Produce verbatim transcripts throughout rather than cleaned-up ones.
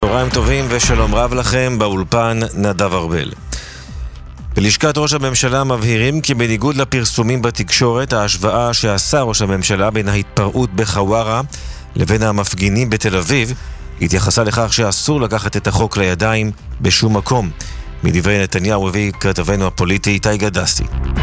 צהריים טובים ושלום רב לכם, באולפן נדב ארבל. בלשכת ראש הממשלה מבהירים כי בניגוד לפרסומים בתקשורת, ההשוואה שעשה ראש הממשלה בין ההתפרעות בחווארה לבין המפגינים בתל אביב התייחסה לכך שאסור לקחת את החוק לידיים בשום מקום. מדברי נתניהו הביא כתבנו הפוליטי איתי גדסי.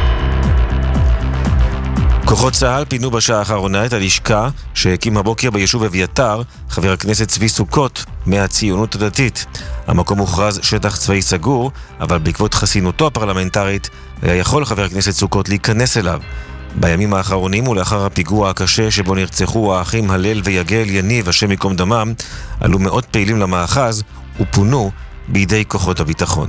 כוחות צה"ל פינו בשעה האחרונה את הלשכה שהקים הבוקר ביישוב אביתר חבר הכנסת צבי סוכות מהציונות הדתית. המקום הוכרז שטח צבאי סגור, אבל בעקבות חסינותו הפרלמנטרית היה יכול חבר הכנסת סוכות להיכנס אליו. בימים האחרונים ולאחר הפיגוע הקשה שבו נרצחו האחים הלל ויגל יניב השם יקום דמם, עלו מאות פעילים למאחז ופונו בידי כוחות הביטחון.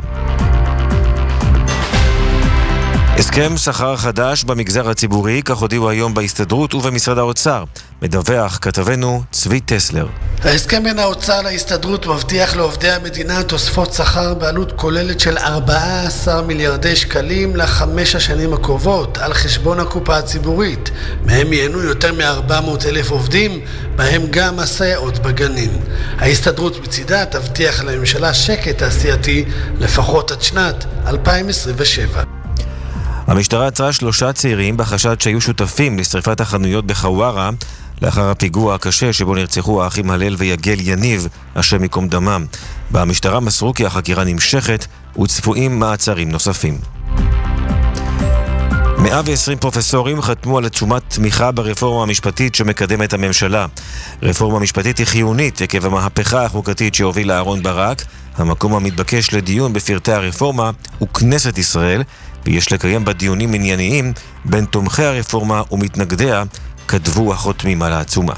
הסכם שכר חדש במגזר הציבורי, כך הודיעו היום בהסתדרות ובמשרד האוצר. מדווח כתבנו צבי טסלר. ההסכם בין האוצר להסתדרות מבטיח לעובדי המדינה תוספות שכר בעלות כוללת של ארבעה עשר מיליארדי שקלים לחמש השנים הקרובות על חשבון הקופה הציבורית. מהם ייהנו יותר מ-ארבע מאות אלף עובדים, בהם גם הסייעות בגנים. ההסתדרות מצידה תבטיח לממשלה שקט תעשייתי לפחות עד שנת אלפיים עשרים ושבע. המשטרה עצרה שלושה צעירים בחשד שהיו שותפים לשריפת החנויות בחווארה לאחר הפיגוע הקשה שבו נרצחו האחים הלל ויגל יניב השם יקום דמם. במשטרה מסרו כי החקירה נמשכת וצפויים מעצרים נוספים. מאה ועשרים פרופסורים חתמו על עצומת תמיכה ברפורמה המשפטית שמקדמת הממשלה. רפורמה משפטית היא חיונית עקב המהפכה החוקתית שהובילה אהרון ברק. המקום המתבקש לדיון בפרטי הרפורמה הוא כנסת ישראל, ויש לקיים בדיונים ענייניים בין תומכי הרפורמה ומתנגדיה, כתבו החותמים על העצומה.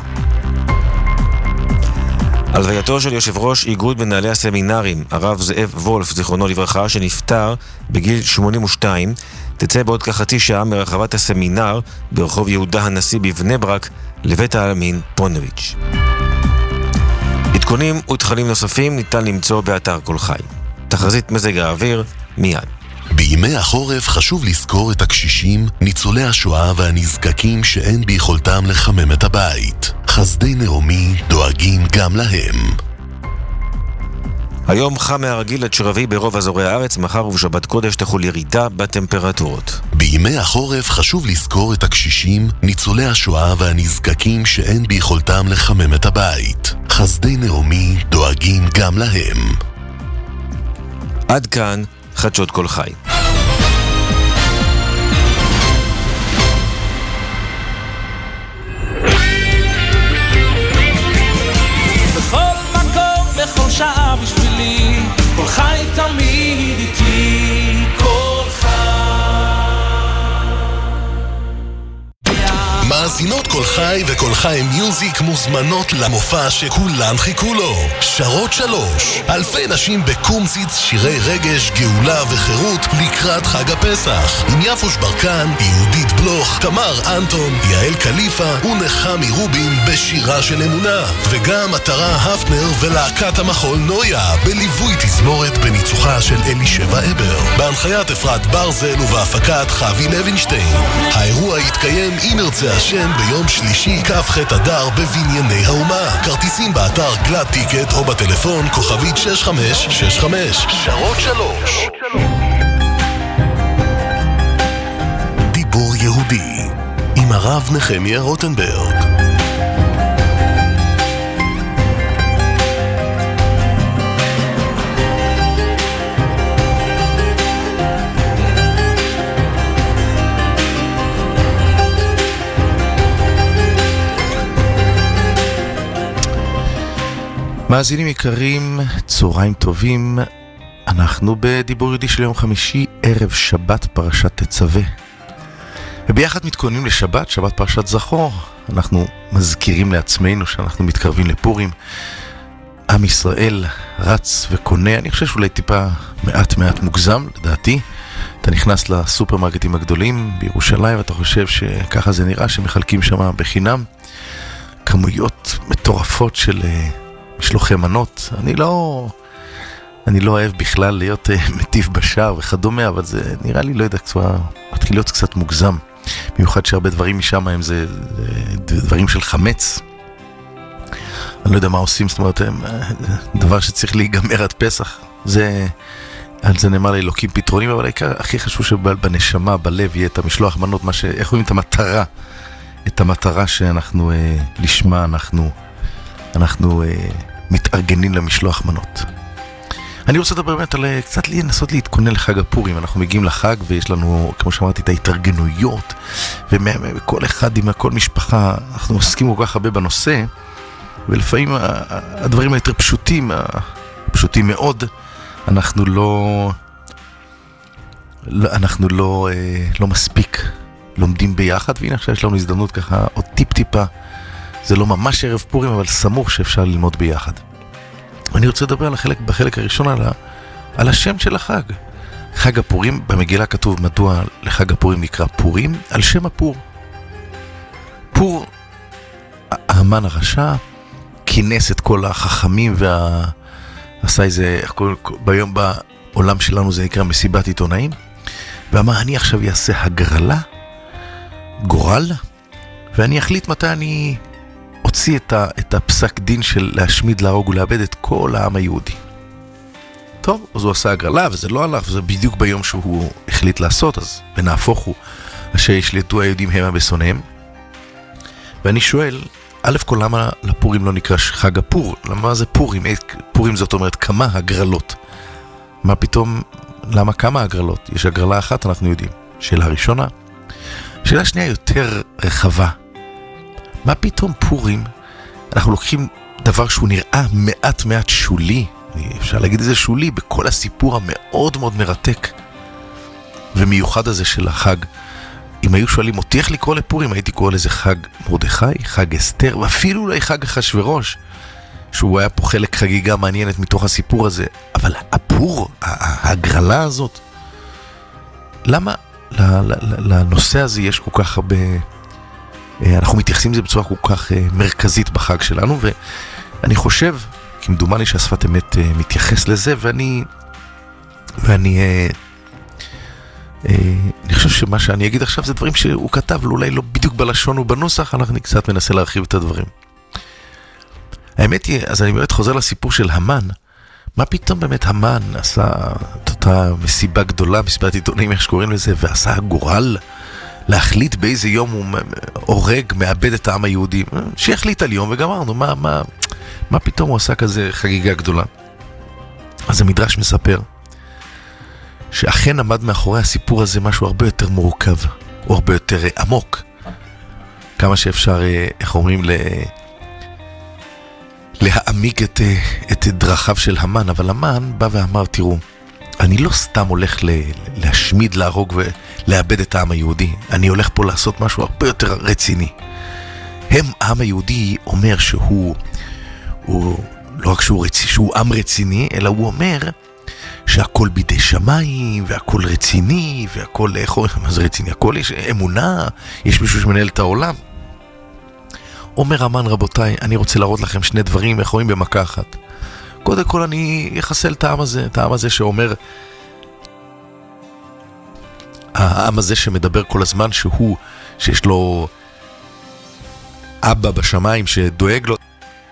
הלווייתו של יושב ראש איגוד מנהלי הסמינרים, הרב זאב וולף, זיכרונו לברכה, שנפטר בגיל שמונים ושתיים, תצא בעוד כחצי שעה מרחבת הסמינר ברחוב יהודה הנשיא בבני ברק לבית העלמין פונוביץ'. עדכונים ותכנים נוספים ניתן למצוא באתר כל חי. תחזית מזג האוויר מיד. בימי החורף חשוב לזכור את הקשישים, ניצולי השואה והנזקקים שאין ביכולתם לחמם את הבית. חסדי נעמי דואגים גם להם. היום חם מהרגיל עד שרבי ברוב אזורי הארץ, מחר ובשבת קודש תחול ירידה בטמפרטורות. בימי החורף חשוב לזכור את הקשישים, ניצולי השואה והנזקקים שאין ביכולתם לחמם את הבית. חסדי נעמי דואגים גם להם. עד כאן חדשות כל חי. בכל מקום, בכל שעה בשבילי, כל חי תמיד איתי, כל חי. מאזינות כל חי וכל חי מיוזיק מוזמנות למופע שכולן חיכו לו. שרות שלוש, אלפי נשים בקומציץ, שירי רגש, גאולה וחירות לקראת חג הפסח, עם יפוש ברקן, יהודית בלוך, תמר אנטון, יעל קליפה ונחמי רובין בשירה של אמונה, וגם עטרה הפנר ולהקת המחול נויה בליווי תזמורת בניצוחה של אלישבע אבר, בהנחיית אפרת ברזל ובהפקת חוי לוינשטיין. האירוע יתקיים עם ירצה השם ביום שלישי כ"ח אדר בבנייני האומה. כרטיסים באתר גלד טיקט או בטלפון כוכבית שש חמש שש חמש. שרות שלוש. דיבור יהודי עם הרב נחמיה רוטנברג. מאזינים יקרים, צהריים טובים. אנחנו בדיבור יהודי של יום חמישי, ערב שבת פרשת תצווה. וביחד מתכוננים לשבת, שבת פרשת זכור. אנחנו מזכירים לעצמנו שאנחנו מתקרבים לפורים. עם ישראל רץ וקונה, אני חושב שאולי טיפה מעט מעט מוגזם, לדעתי. אתה נכנס לסופרמרקטים הגדולים בירושלים ואתה חושב שככה זה נראה, שמחלקים שם בחינם כמויות מטורפות של משלוחי מנות. אני לא אני לא אוהב בכלל להיות מטיף בשער וכדומה, אבל זה נראה לי, לא יודע, כבר מתחיל להיות קצת מוגזם, במיוחד שהרבה דברים משם הם זה דברים של חמץ. אני לא יודע מה עושים, זאת אומרת, דבר שצריך להיגמר עד פסח, זה, על זה נאמר לאלוקים פתרונים, אבל העיקר, הכי חשוב שבנשמה, בלב, יהיה את המשלוח מנות, מה ש... איך רואים את המטרה, את המטרה שאנחנו, אה, לשמה, אנחנו, אנחנו אה, מתארגנים למשלוח מנות. אני רוצה לדבר באמת על קצת לנסות להתכונן לחג הפורים. אנחנו מגיעים לחג ויש לנו, כמו שאמרתי, את ההתארגנויות, וכל אחד עם כל משפחה, אנחנו עוסקים כל כך הרבה בנושא, ולפעמים הדברים היותר פשוטים, פשוטים מאוד, אנחנו לא, אנחנו לא, לא מספיק לומדים ביחד, והנה עכשיו יש לנו הזדמנות ככה, עוד טיפ טיפה, זה לא ממש ערב פורים, אבל סמוך שאפשר ללמוד ביחד. אני רוצה לדבר על החלק, בחלק הראשון על, ה, על השם של החג. חג הפורים, במגילה כתוב מדוע לחג הפורים נקרא פורים, על שם הפור. פור, המן הרשע, כינס את כל החכמים וה... עשה איזה, כל, ביום בעולם שלנו זה נקרא מסיבת עיתונאים, ואמר אני עכשיו אעשה הגרלה, גורל, ואני אחליט מתי אני... הוציא את, ה, את הפסק דין של להשמיד, להרוג ולאבד את כל העם היהודי. טוב, אז הוא עשה הגרלה, וזה לא הלך, וזה בדיוק ביום שהוא החליט לעשות, אז ונהפוך הוא, אשר ישלטו היהודים המה בשונאיהם. ואני שואל, א' כל למה לפורים לא נקרא חג הפור? למה זה פורים? פורים זאת אומרת כמה הגרלות. מה פתאום, למה כמה הגרלות? יש הגרלה אחת, אנחנו יודעים. שאלה ראשונה. שאלה שנייה יותר רחבה. מה פתאום פורים? אנחנו לוקחים דבר שהוא נראה מעט מעט שולי, אפשר להגיד את זה שולי, בכל הסיפור המאוד מאוד מרתק ומיוחד הזה של החג. אם היו שואלים אותי איך לקרוא לפורים, הייתי קורא לזה חג מרדכי, חג אסתר, ואפילו אולי חג אחשוורוש, שהוא היה פה חלק חגיגה מעניינת מתוך הסיפור הזה. אבל הפור, ההגרלה הזאת, למה לנושא הזה יש כל כך הרבה... אנחנו מתייחסים לזה בצורה כל כך מרכזית בחג שלנו, ואני חושב, כמדומני שהשפת אמת מתייחס לזה, ואני, ואני, אני חושב שמה שאני אגיד עכשיו זה דברים שהוא כתב, אולי לא בדיוק בלשון ובנוסח, אנחנו קצת מנסה להרחיב את הדברים. האמת היא, אז אני באמת חוזר לסיפור של המן, מה פתאום באמת המן עשה את אותה מסיבה גדולה, מסיבת עיתונאים, איך שקוראים לזה, ועשה גורל, להחליט באיזה יום הוא הורג, מאבד את העם היהודי, שיחליט על יום וגמרנו, מה, מה, מה פתאום הוא עשה כזה חגיגה גדולה? אז המדרש מספר שאכן עמד מאחורי הסיפור הזה משהו הרבה יותר מורכב, או הרבה יותר עמוק, כמה שאפשר, איך אומרים, לה... להעמיק את, את דרכיו של המן, אבל המן בא ואמר, תראו, אני לא סתם הולך להשמיד, להרוג ולאבד את העם היהודי. אני הולך פה לעשות משהו הרבה יותר רציני. הם, העם היהודי אומר שהוא, הוא, לא רק שהוא, רצ... שהוא עם רציני, אלא הוא אומר שהכל בידי שמיים, והכל רציני, והכל, מה זה רציני? הכל יש אמונה, יש מישהו שמנהל את העולם. אומר המן, רבותיי, אני רוצה להראות לכם שני דברים, איך רואים במכה אחת. קודם כל אני אחסל את העם הזה, את העם הזה שאומר, העם הזה שמדבר כל הזמן שהוא, שיש לו אבא בשמיים שדואג לו.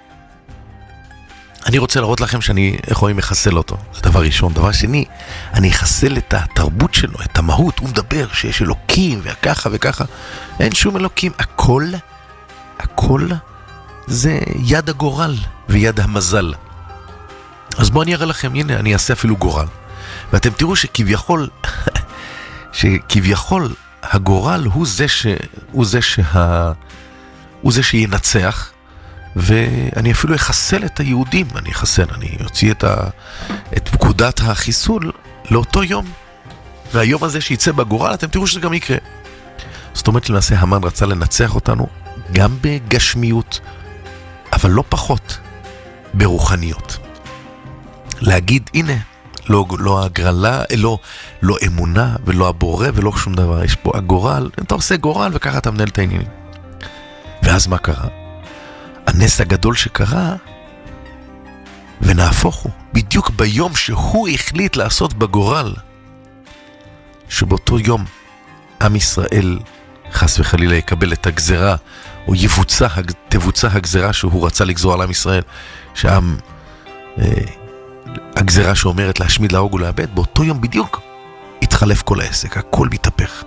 אני רוצה להראות לכם שאני, איך רואים, אחסל אותו. זה דבר ראשון. דבר שני, אני אחסל את התרבות שלו, את המהות. הוא מדבר שיש אלוקים וככה וככה. אין שום אלוקים. הכל, הכל זה יד הגורל ויד המזל. אז בואו אני אראה לכם, הנה, אני אעשה אפילו גורל. ואתם תראו שכביכול, שכביכול הגורל הוא זה ש, הוא זה שה, הוא זה שינצח, ואני אפילו אחסל את היהודים, אני אחסל, אני אוציא את, ה, את פקודת החיסול לאותו יום. והיום הזה שיצא בגורל, אתם תראו שזה גם יקרה. זאת אומרת, למעשה המן רצה לנצח אותנו, גם בגשמיות, אבל לא פחות ברוחניות. להגיד, הנה, לא, לא הגרלה, לא, לא אמונה ולא הבורא ולא שום דבר. יש פה הגורל, אתה עושה גורל וככה אתה מנהל את העניינים. ואז מה קרה? הנס הגדול שקרה, ונהפוך הוא, בדיוק ביום שהוא החליט לעשות בגורל, שבאותו יום עם ישראל חס וחלילה יקבל את הגזרה, או יבוצע, תבוצע הגזרה שהוא רצה לגזור על עם ישראל, שהעם, אה, הגזרה שאומרת להשמיד, להרוג ולאבד, באותו יום בדיוק התחלף כל העסק, הכל מתהפך.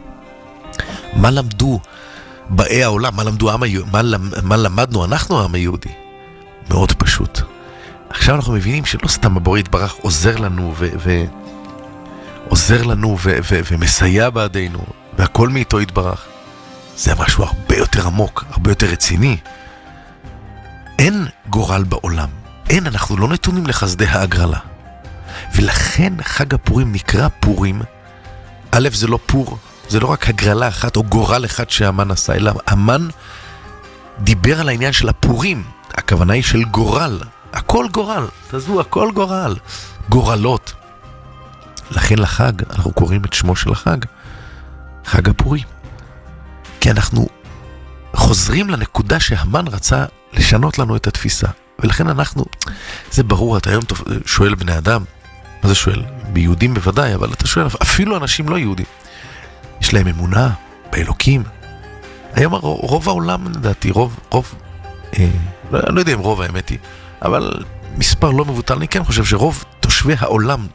מה למדו באי העולם, מה למדו העם היהודי, מה, מה למדנו אנחנו העם היהודי? מאוד פשוט. עכשיו אנחנו מבינים שלא סתם הבורא יתברך עוזר לנו ו... ו עוזר לנו ו- ו- ומסייע בעדינו, והכל מאיתו יתברך. זה משהו הרבה יותר עמוק, הרבה יותר רציני. אין גורל בעולם. אין, אנחנו לא נתונים לחסדי ההגרלה. ולכן חג הפורים נקרא פורים. א', זה לא פור, זה לא רק הגרלה אחת או גורל אחד שהמן עשה, אלא המן דיבר על העניין של הפורים. הכוונה היא של גורל. הכל גורל, תעזבו, הכל גורל. גורלות. לכן לחג, אנחנו קוראים את שמו של החג, חג הפורים. כי אנחנו חוזרים לנקודה שהמן רצה לשנות לנו את התפיסה. ולכן אנחנו, זה ברור, אתה היום שואל בני אדם, מה זה שואל? ביהודים בוודאי, אבל אתה שואל, אפילו אנשים לא יהודים. יש להם אמונה באלוקים. היום רוב העולם, לדעתי, רוב, רוב, אה, לא, לא יודע אם רוב האמת היא, אבל מספר לא מבוטל, אני כן חושב שרוב תושבי העולם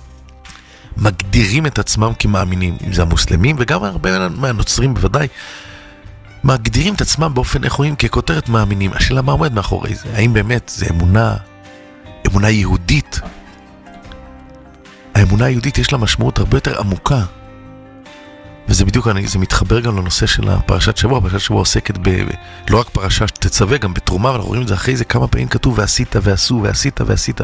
מגדירים את עצמם כמאמינים, אם זה המוסלמים, וגם הרבה מהנוצרים בוודאי, מגדירים את עצמם באופן, איך רואים, ככותרת מאמינים. השאלה מה עומד מאחורי זה? האם באמת זה אמונה, אמונה יהודית? האמונה היהודית יש לה משמעות הרבה יותר עמוקה, וזה בדיוק, זה מתחבר גם לנושא של הפרשת שבוע. פרשת שבוע עוסקת ב, לא רק פרשה שתצווה, גם בתרומה, ואנחנו רואים את זה אחרי זה כמה פעמים כתוב, ועשית ועשו ועשית ועשית.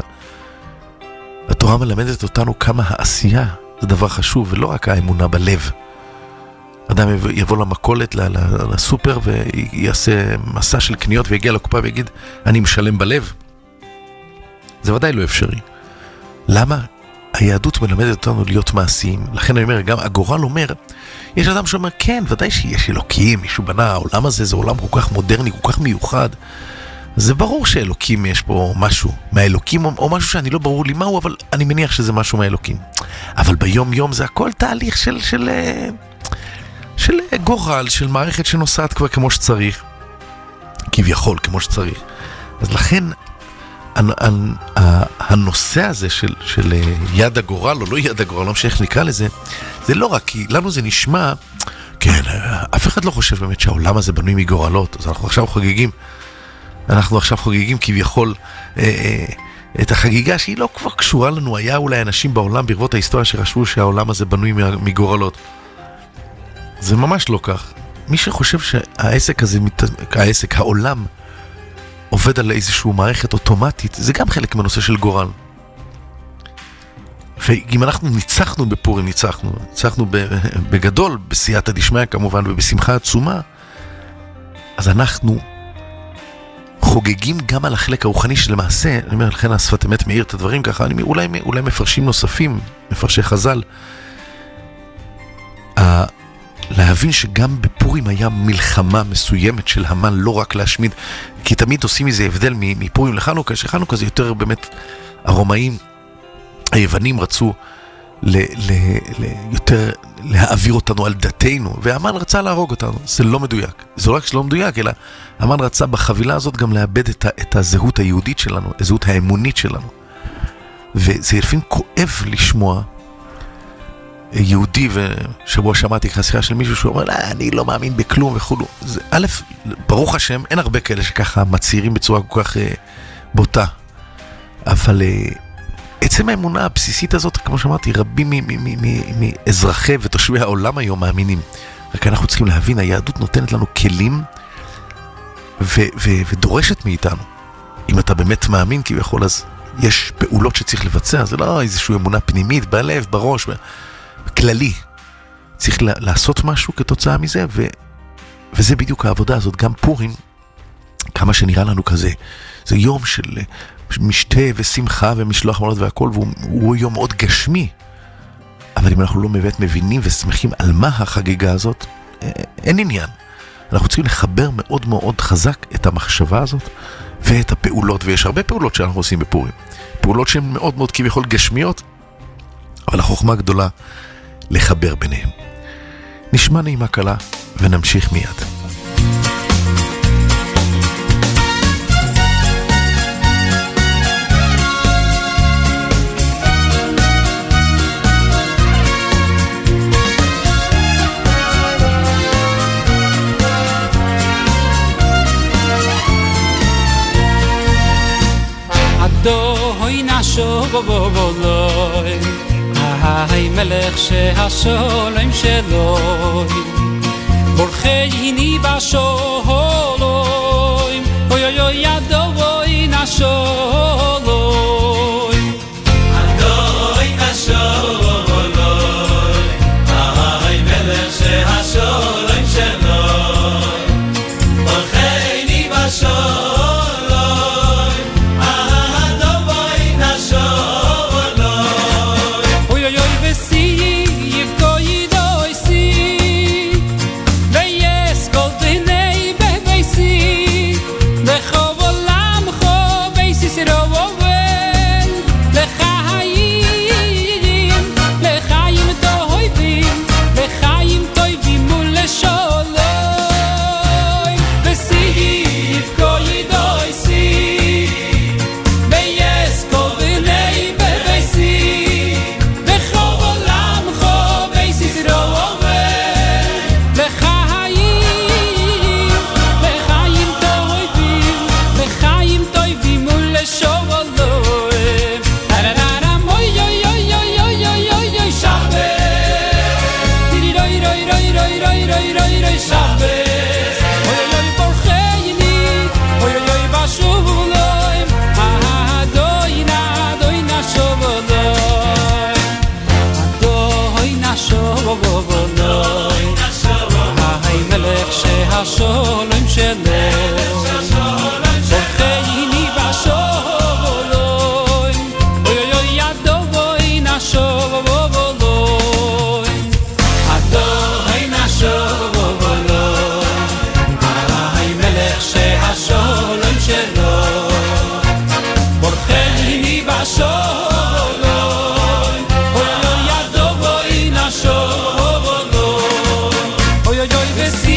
התורה מלמדת אותנו כמה העשייה זה דבר חשוב, ולא רק האמונה בלב. אדם יבוא למכולת, לסופר, ויעשה מסע של קניות, ויגיע לקופה ויגיד, אני משלם בלב. זה ודאי לא אפשרי. למה? היהדות מלמדת אותנו להיות מעשיים. לכן אני אומר, גם הגורל אומר, יש אדם שאומר, כן, ודאי שיש אלוקים, מישהו בנה, העולם הזה זה עולם כל כך מודרני, כל כך מיוחד. זה ברור שאלוקים יש פה משהו מהאלוקים, או משהו שאני לא ברור לי מהו, אבל אני מניח שזה משהו מהאלוקים. אבל ביום יום זה הכל תהליך של, של, של גורל, של מערכת שנוסעת כבר כמו שצריך, כביכול כמו שצריך. אז לכן, הנושא הזה של, של יד הגורל, או לא יד הגורל, לא משנה איך נקרא לזה, זה לא רק, כי לנו זה נשמע, כן, אף אחד לא חושב באמת שהעולם הזה בנוי מגורלות, אז אנחנו עכשיו חוגגים, אנחנו עכשיו חוגגים כביכול אה, אה, את החגיגה שהיא לא כבר קשורה לנו. היה אולי אנשים בעולם ברבות ההיסטוריה שחשבו שהעולם הזה בנוי מגורלות. זה ממש לא כך. מי שחושב שהעסק הזה, העסק, העולם, עובד על איזושהי מערכת אוטומטית, זה גם חלק מהנושא של גורל. ואם אנחנו ניצחנו בפורים, ניצחנו, ניצחנו בגדול, בסייעתא דשמיא כמובן, ובשמחה עצומה, אז אנחנו חוגגים גם על החלק הרוחני שלמעשה, אני אומר, לכן השפת אמת מאיר את הדברים ככה, אני, אולי, אולי מפרשים נוספים, מפרשי חז"ל, ה, להבין שגם בפורים היה מלחמה מסוימת של המן, לא רק להשמיד, כי תמיד עושים איזה הבדל מפורים לחנוכה, שחנוכה זה יותר באמת, הרומאים, היוונים רצו ל, ל, ל, יותר להעביר אותנו על דתנו, והמן רצה להרוג אותנו. זה לא מדויק. זה לא רק שלא מדויק, אלא המן רצה בחבילה הזאת גם לאבד את, ה, את הזהות היהודית שלנו, הזהות האמונית שלנו. וזה לפעמים כואב לשמוע יהודי, ושבוע שמעתי חסירה של מישהו שאומר, לא, אני לא מאמין בכלום וכולו. זה, א', ברוך השם, אין הרבה כאלה שככה מצעירים בצורה כל כך uh, בוטה. אבל uh, עצם האמונה הבסיסית הזאת, כמו שאמרתי, רבים מאזרחי ותושבי העולם היום מאמינים. רק אנחנו צריכים להבין, היהדות נותנת לנו כלים ו- ו- ודורשת מאיתנו. אם אתה באמת מאמין כביכול, אז יש פעולות שצריך לבצע. זה לא איזושהי אמונה פנימית, בלב, בראש, כללי. צריך לעשות משהו כתוצאה מזה, ו- וזה בדיוק העבודה הזאת. גם פורים, כמה שנראה לנו כזה, זה יום של משתה ושמחה ומשלוח מנות והכל, והוא יום מאוד גשמי. אבל אם אנחנו לא באמת מבינים ושמחים על מה החגיגה הזאת, אין עניין. אנחנו צריכים לחבר מאוד מאוד חזק את המחשבה הזאת ואת הפעולות, ויש הרבה פעולות שאנחנו עושים בפורים. פעולות שהן מאוד מאוד כביכול גשמיות, אבל החוכמה גדולה לחבר ביניהם. נשמע נעימה קלה ונמשיך מיד. שובובולוי היי מלך שהשולם שלוי בורחייני בשולוי אוי אוי אוי ידוי נשולוי אדוי נשולוי היי מלך שהשולם שלוי בורחייני בשולוי השולם שלו בורחייני בשולוי אוי אוי אוי ידוי נשולוי אדוי נשולוי היי מלך שהשולם שלו בורחייני בשולוי אוי אוי ידוי נשולוי אוי אוי אוי וסי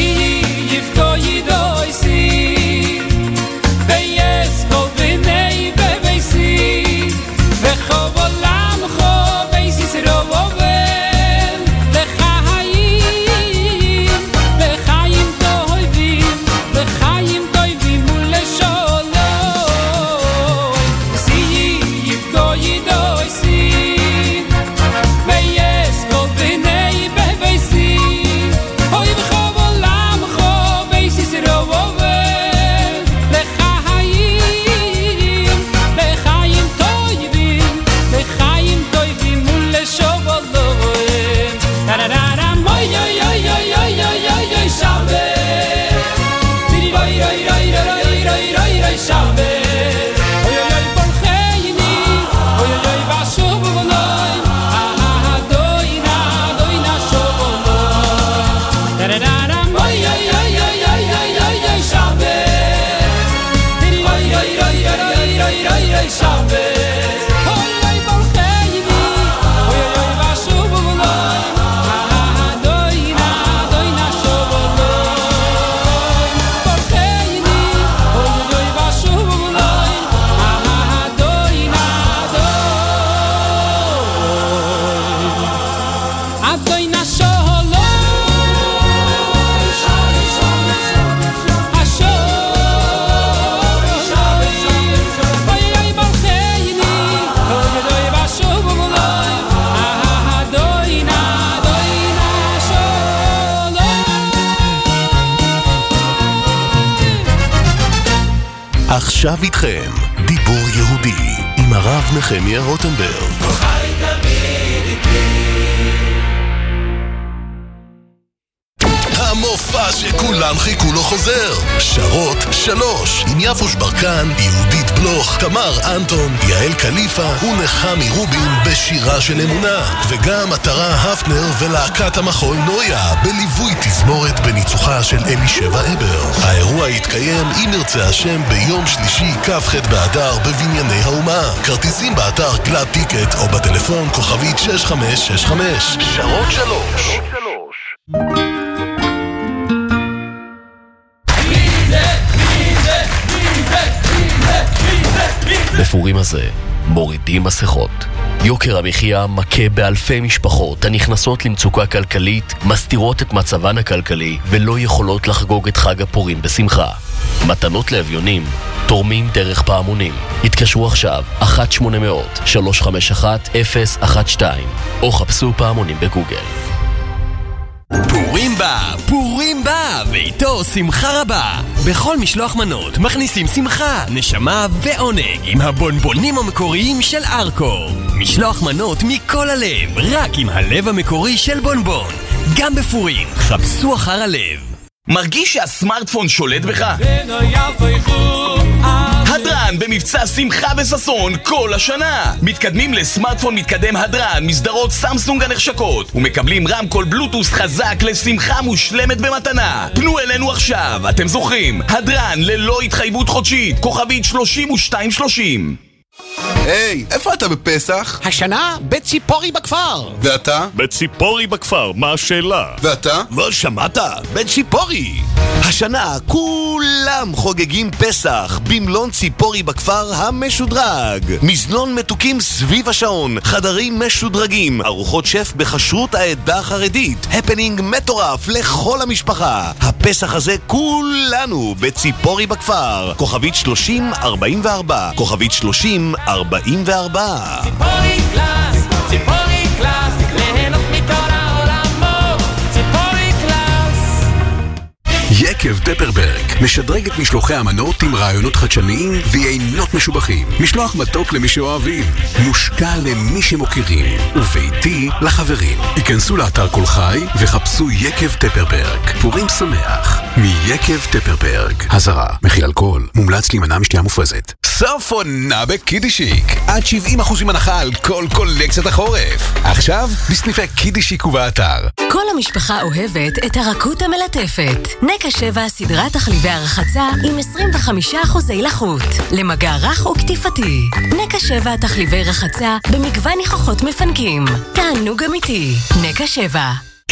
עכשיו איתכם, דיבור יהודי, עם הרב נחמיה רוטנברג. חי תמיד איתי. המופע שכולם חיכו לו חוזר. שרות שלוש, עם יפוש ברקן, יהודית בלוך, תמר אנטון, יעל קליפה ונחמי רובין בשירה של אמונה. וגם עטרה הפנר ולהקת המחול נויה, בליווי תזמורת בניצוחה של אלישבע אבר. האירוע יתקיים אם ירצה השם ביום שלישי כ"ח באדר בבנייני האומה. כרטיסים באתר גלאד טיקט או בטלפון כוכבית שש חמש שש חמש. שרות שלוש. הפורים הזה מורידים מסכות. יוקר המחיה מכה באלפי משפחות הנכנסות למצוקה כלכלית, מסתירות את מצבן הכלכלי ולא יכולות לחגוג את חג הפורים בשמחה. מתנות לאביונים, תורמים דרך פעמונים. התקשרו עכשיו אחת שמונה אפס אפס שלוש חמש אחת אפס אחת שתיים או חפשו פעמונים בגוגל. פורים בא, פורים בא, ואיתו שמחה רבה. בכל משלוח מנות מכניסים שמחה, נשמה ועונג עם הבונבונים המקוריים של ארקור. משלוח מנות מכל הלב, רק עם הלב המקורי של בונבון. גם בפורים, חפשו אחר הלב. מרגיש שהסמארטפון שולט בך? הדרן במבצע שמחה וססון כל השנה. מתקדמים לסמארטפון מתקדם הדרן מסדרות סמסונג הנחשקות ומקבלים רמקול בלוטוס חזק לשמחה מושלמת במתנה. פנו אלינו עכשיו, אתם זוכרים, הדרן ללא התחייבות חודשית, כוכבית שלושים ושתיים שלושים. היי, hey, איפה אתה בפסח? השנה בציפורי בכפר. ואתה? בציפורי בכפר, מה השאלה? ואתה? לא שמעת? בציפורי. השנה כולם חוגגים פסח במלון ציפורי בכפר המשודרג. מזנון מתוקים סביב השעון, חדרים משודרגים, ארוחות שף בחשרות העדה החרדית, הפנינג מטורף לכל המשפחה. הפסח הזה כולנו בציפורי בכפר. כוכבית שלושים ארבעים וארבע, כוכבית שלושים ארבעים וארבע. ציפורי קלאס, ציפורי קלאס, ליהנות מכל העולמות, ציפורי קלאס. יקב טפרברג משדרג את משלוחי המנות עם רעיונות חדשניים ויינות משובחים. משלוח מתוק למי שאוהבים, מושקע למי שמוכירים, וביתי לחברים. היכנסו לאתר כל חי וחפשו יקב טפרברג. פורים שמח מיקב טפרברג. הזרה, מכיל אלכוהול, מומלץ להימנע משתייה מופרזת. סוף עונה בקידישיק, עד שבעים אחוז הנחה על כל קולקציית החורף. עכשיו בסניפי קידישיק ובאתר. כל המשפחה אוהבת את הרכות המלטפת. נקה שבע סדרת תחליבי הרחצה עם עשרים וחמישה אחוז לחות למגע רך וכתיפתי. נקה שבע תחליבי רחצה במגוון ניחוחות מפנקים. תענוג אמיתי. נקה שבע.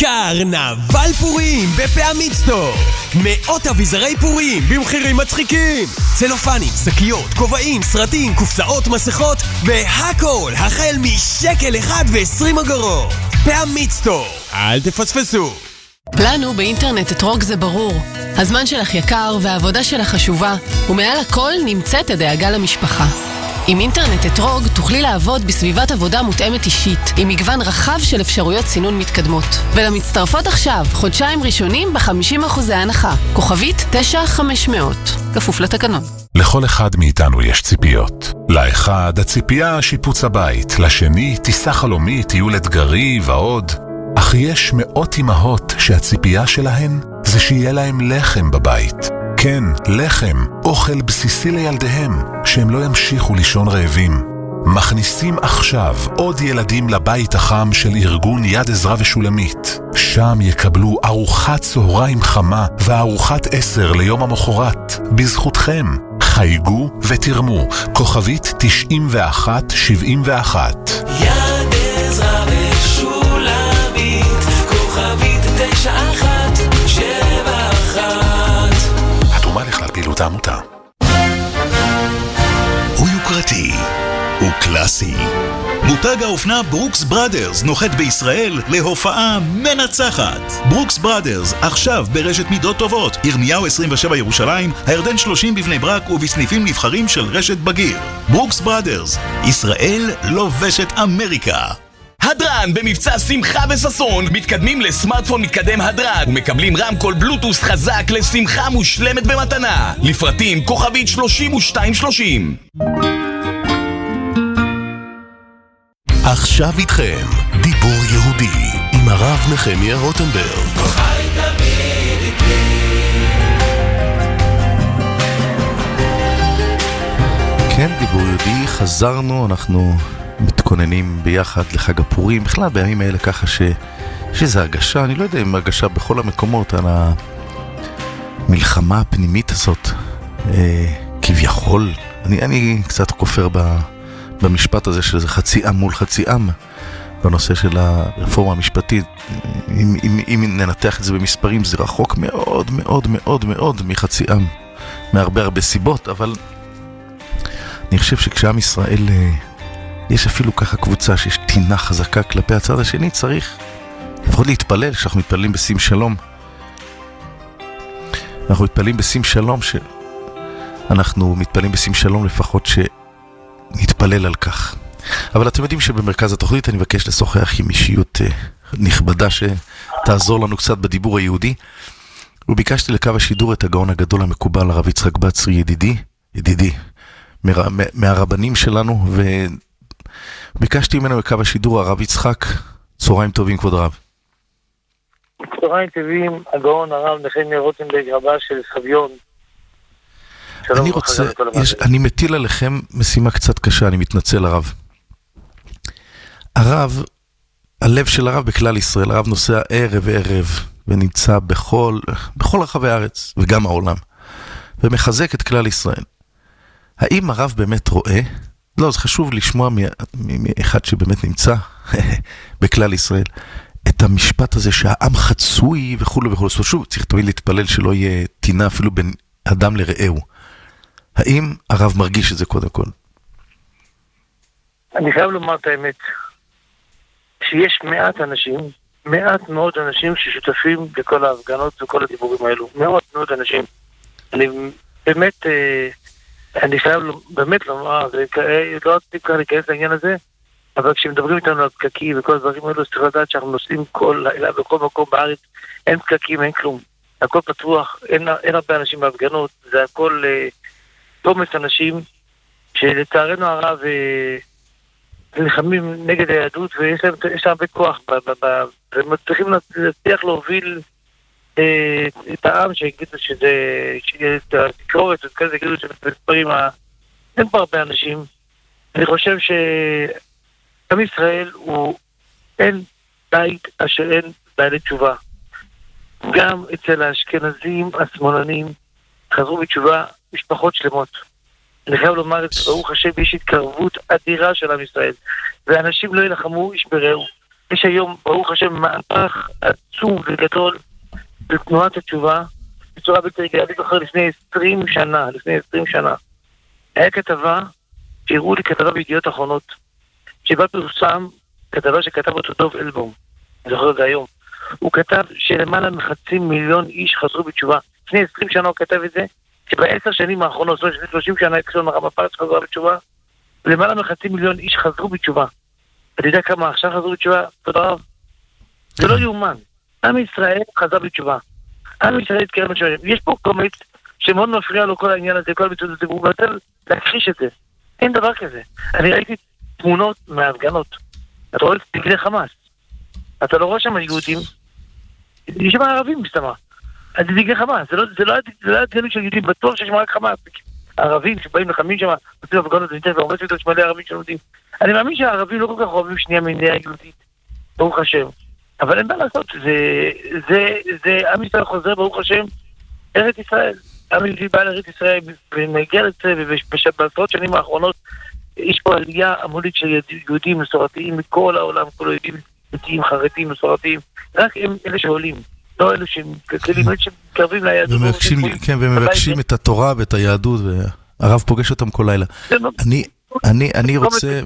קרנבל פורים בפעמית סטור. מאות אביזרי פורים במחירים מצחיקים. צלופנים, שקיות, כובעים, סרטים, קופסאות, מסכות והכל החל משקל אחד ועשרים אגורות. פעמית סטור, אל תפספסו. לנו באינטרנט אתרוג זה ברור. הזמן שלך יקר והעבודה שלך חשובה, ומעל הכל נמצאת הדאגה למשפחה. עם אינטרנט אתרוג תוכלי לעבוד בסביבת עבודה מותאמת אישית, עם מגוון רחב של אפשרויות סינון מתקדמות. ולמצטרפות עכשיו, חודשיים ראשונים ב-חמישים אחוז הנחה. כוכבית תשע חמש מאות. כפוף לתקנון. לכל אחד מאיתנו יש ציפיות. לאחד, הציפייה שיפוץ הבית. לשני, טיסה חלומית, טיול אתגרי ועוד. אך יש מאות אמהות שהציפייה שלהן זה שיהיה להם לחם בבית. כן, לחם, אוכל בסיסי לילדיהם, שהם לא ימשיכו לישון רעבים. מכניסים עכשיו עוד ילדים לבית החם של ארגון יד עזרה ושולמית. שם יקבלו ארוחת צהריים חמה וארוחת עשר ליום המחרת. בזכותכם, חייגו ותרמו. כוכבית תשעים ואחת שבעים ואחת. יד עזרה ושולמית, כוכבית תשע אחת שבע אחת. התרומה לכלל פעילות העמותה. הוא יוקרתי, הוא קלאסי. מותג האופנה ברוקס בראדרס נוחת בישראל להופעה מנצחת. ברוקס בראדרס עכשיו ברשת מידות טובות, ירמיהו עשרים ושבע ירושלים, הירדן שלושים בבני ברק ובסניפים נבחרים של רשת בגיר. ברוקס בראדרס, ישראל לובשת אמריקה. הדרן במבצע שמחה וססון, מתקדמים לסמארטפון מתקדם הדרן ומקבלים רמקול בלוטוס חזק לשמחה מושלמת במתנה. לפרטים כוכבית שלושים ושתיים שלושים. עכשיו איתכם דיבור יהודי עם הרב נחמיה רוטנברג. חי תמיד איתי. כן, דיבור יהודי, חזרנו, אנחנו מתכוננים ביחד לחג הפורים, בכלל בימים האלה ככה ש... שזה הרגשה, אני לא יודע אם הרגשה בכל המקומות על המלחמה הפנימית הזאת, אה, כביכול, אני, אני קצת כופר ב... במשפט הזה שזה חצי עם מול חצי עם בנושא של הרפורמה המשפטית. אם, אם, אם ננתח את זה במספרים זה רחוק מאוד מאוד מאוד מאוד מחצי עם, מהרבה הרבה סיבות, אבל אני חושב שכשעם ישראל, יש אפילו ככה קבוצה שיש טינה חזקה כלפי הצד השני, צריך לפחות להתפלל, שאנחנו מתפללים בשים שלום. אנחנו מתפללים בשים שלום, שאנחנו מתפללים בשים שלום לפחות שנתפלל על כך. אבל אתם יודעים שבמרכז התוכנית אני מבקש לשוחח עם אישיות נכבדה שתעזור לנו קצת בדיבור היהודי. וביקשתי לקו השידור את הגאון הגדול המקובל, הרב יצחק בצרי, ידידי, ידידי, מהרבנים שלנו, וביקשתי ממנו לקו השידור, הרב יצחק, צהריים טובים כבוד הרב. צהריים טובים, הגאון הרב נחמיה רוטנברג, רבה של סביון. אני רוצה, יש, אני מטיל עליכם משימה קצת קשה, אני מתנצל הרב. הרב, הלב של הרב בכלל ישראל, הרב נוסע ערב ערב, ונמצא בכל, בכל רחבי הארץ, וגם העולם, ומחזק את כלל ישראל. האם הרב באמת רואה? לא, זה חשוב לשמוע מאחד שבאמת נמצא בכלל ישראל, את המשפט הזה שהעם חצוי וכו' וכו'. שוב, צריך תמיד להתפלל שלא יהיה טינה אפילו בין אדם לרעהו. האם הרב מרגיש את זה קודם כל? אני חייב לומר את האמת, שיש מעט אנשים, מעט מאוד אנשים ששותפים לכל ההפגנות וכל הדיבורים האלו. מאוד מאוד אנשים. אני באמת, אני חייב באמת לומר, לא רציתי כאן להיכנס לעניין הזה, אבל כשמדברים איתנו על פקקים וכל הדברים האלו, צריך לדעת שאנחנו נוסעים כל לילה בכל מקום בארץ, אין פקקים, אין כלום. הכל פתוח, אין, אין הרבה אנשים בהפגנות, זה הכל תומס אנשים שלצערנו הרב נלחמים נגד היהדות ויש להם, יש להם הרבה כוח והם צריכים להצליח להוביל אה, את העם שיגידו שזה שיהיה את התקרורת וכזה יגידו שבספרים אין פה הרבה אנשים. אני חושב שעם ישראל הוא אין בית אשר אין בעלי תשובה. גם אצל האשכנזים השמאלנים חזרו בתשובה משפחות שלמות. אני חייב לומר את זה, ברוך השם, יש התקרבות אדירה של עם ישראל, ואנשים לא ילחמו איש ברעהו. יש היום, ברוך השם, מהפך עצום וגדול בתנועת התשובה, בצורה בלתי רגילה. אני זוכר לפני עשרים שנה, לפני עשרים שנה, היה כתבה, שהראו לי כתבה בידיעות אחרונות, שבה פרסם כתבה שכתב אותו דוב אלבום, אני זוכר את זה היום. הוא כתב שלמעלה מחצי מיליון איש חזרו בתשובה. לפני עשרים שנה הוא כתב את זה, שבעשר שנים האחרונות, שלושים שנה, אקסון הרב הפרץ חזרה בתשובה, למעלה מחצי מיליון איש חזרו בתשובה. אתה יודע כמה עכשיו חזרו בתשובה? תודה רב. זה לא יאומן. עם ישראל חזר בתשובה. עם ישראל התקרב בתשובה. יש פה קומץ שמאוד מפריע לו כל העניין הזה, כל הביצוע הזה, והוא רוצה להכחיש את זה. אין דבר כזה. אני ראיתי תמונות מההפגנות. אתה רואה את דגלי חמאס. אתה לא רואה שם יהודים. יש שם ערבים מסתמה. אז זה דגלי חמאס. זה לא, זה לא, זה לא הדגלים של יהודים. בטוח שיש שם רק חמאס. הערבים שבאים לחמים שם, עושים הפגנות וניתן ואומרים שאתה שמלא ערבים שלומדים. אני מאמין שהערבים לא כל כך אוהבים שנייה מנהי היהודית. ברוך השם. אבל אין מה לעשות. זה, זה, זה, עם ישראל חוזר, ברוך השם, ארץ ישראל. עם ישראל בא לארץ ישראל, ונגיע לזה, ובעשרות שנים האחרונות, יש פה עלייה המונית של יהודים מסורתיים מכל העולם, כל היהודים דתיים, חרדים, מסורתיים. רק הם אלה שעולים. לא אלו שמקרבים, אלה שמקרבים ליהדות. כן, ומבקשים את התורה ואת היהדות, והרב פוגש אותם כל לילה. אני, אני, אני רוצה...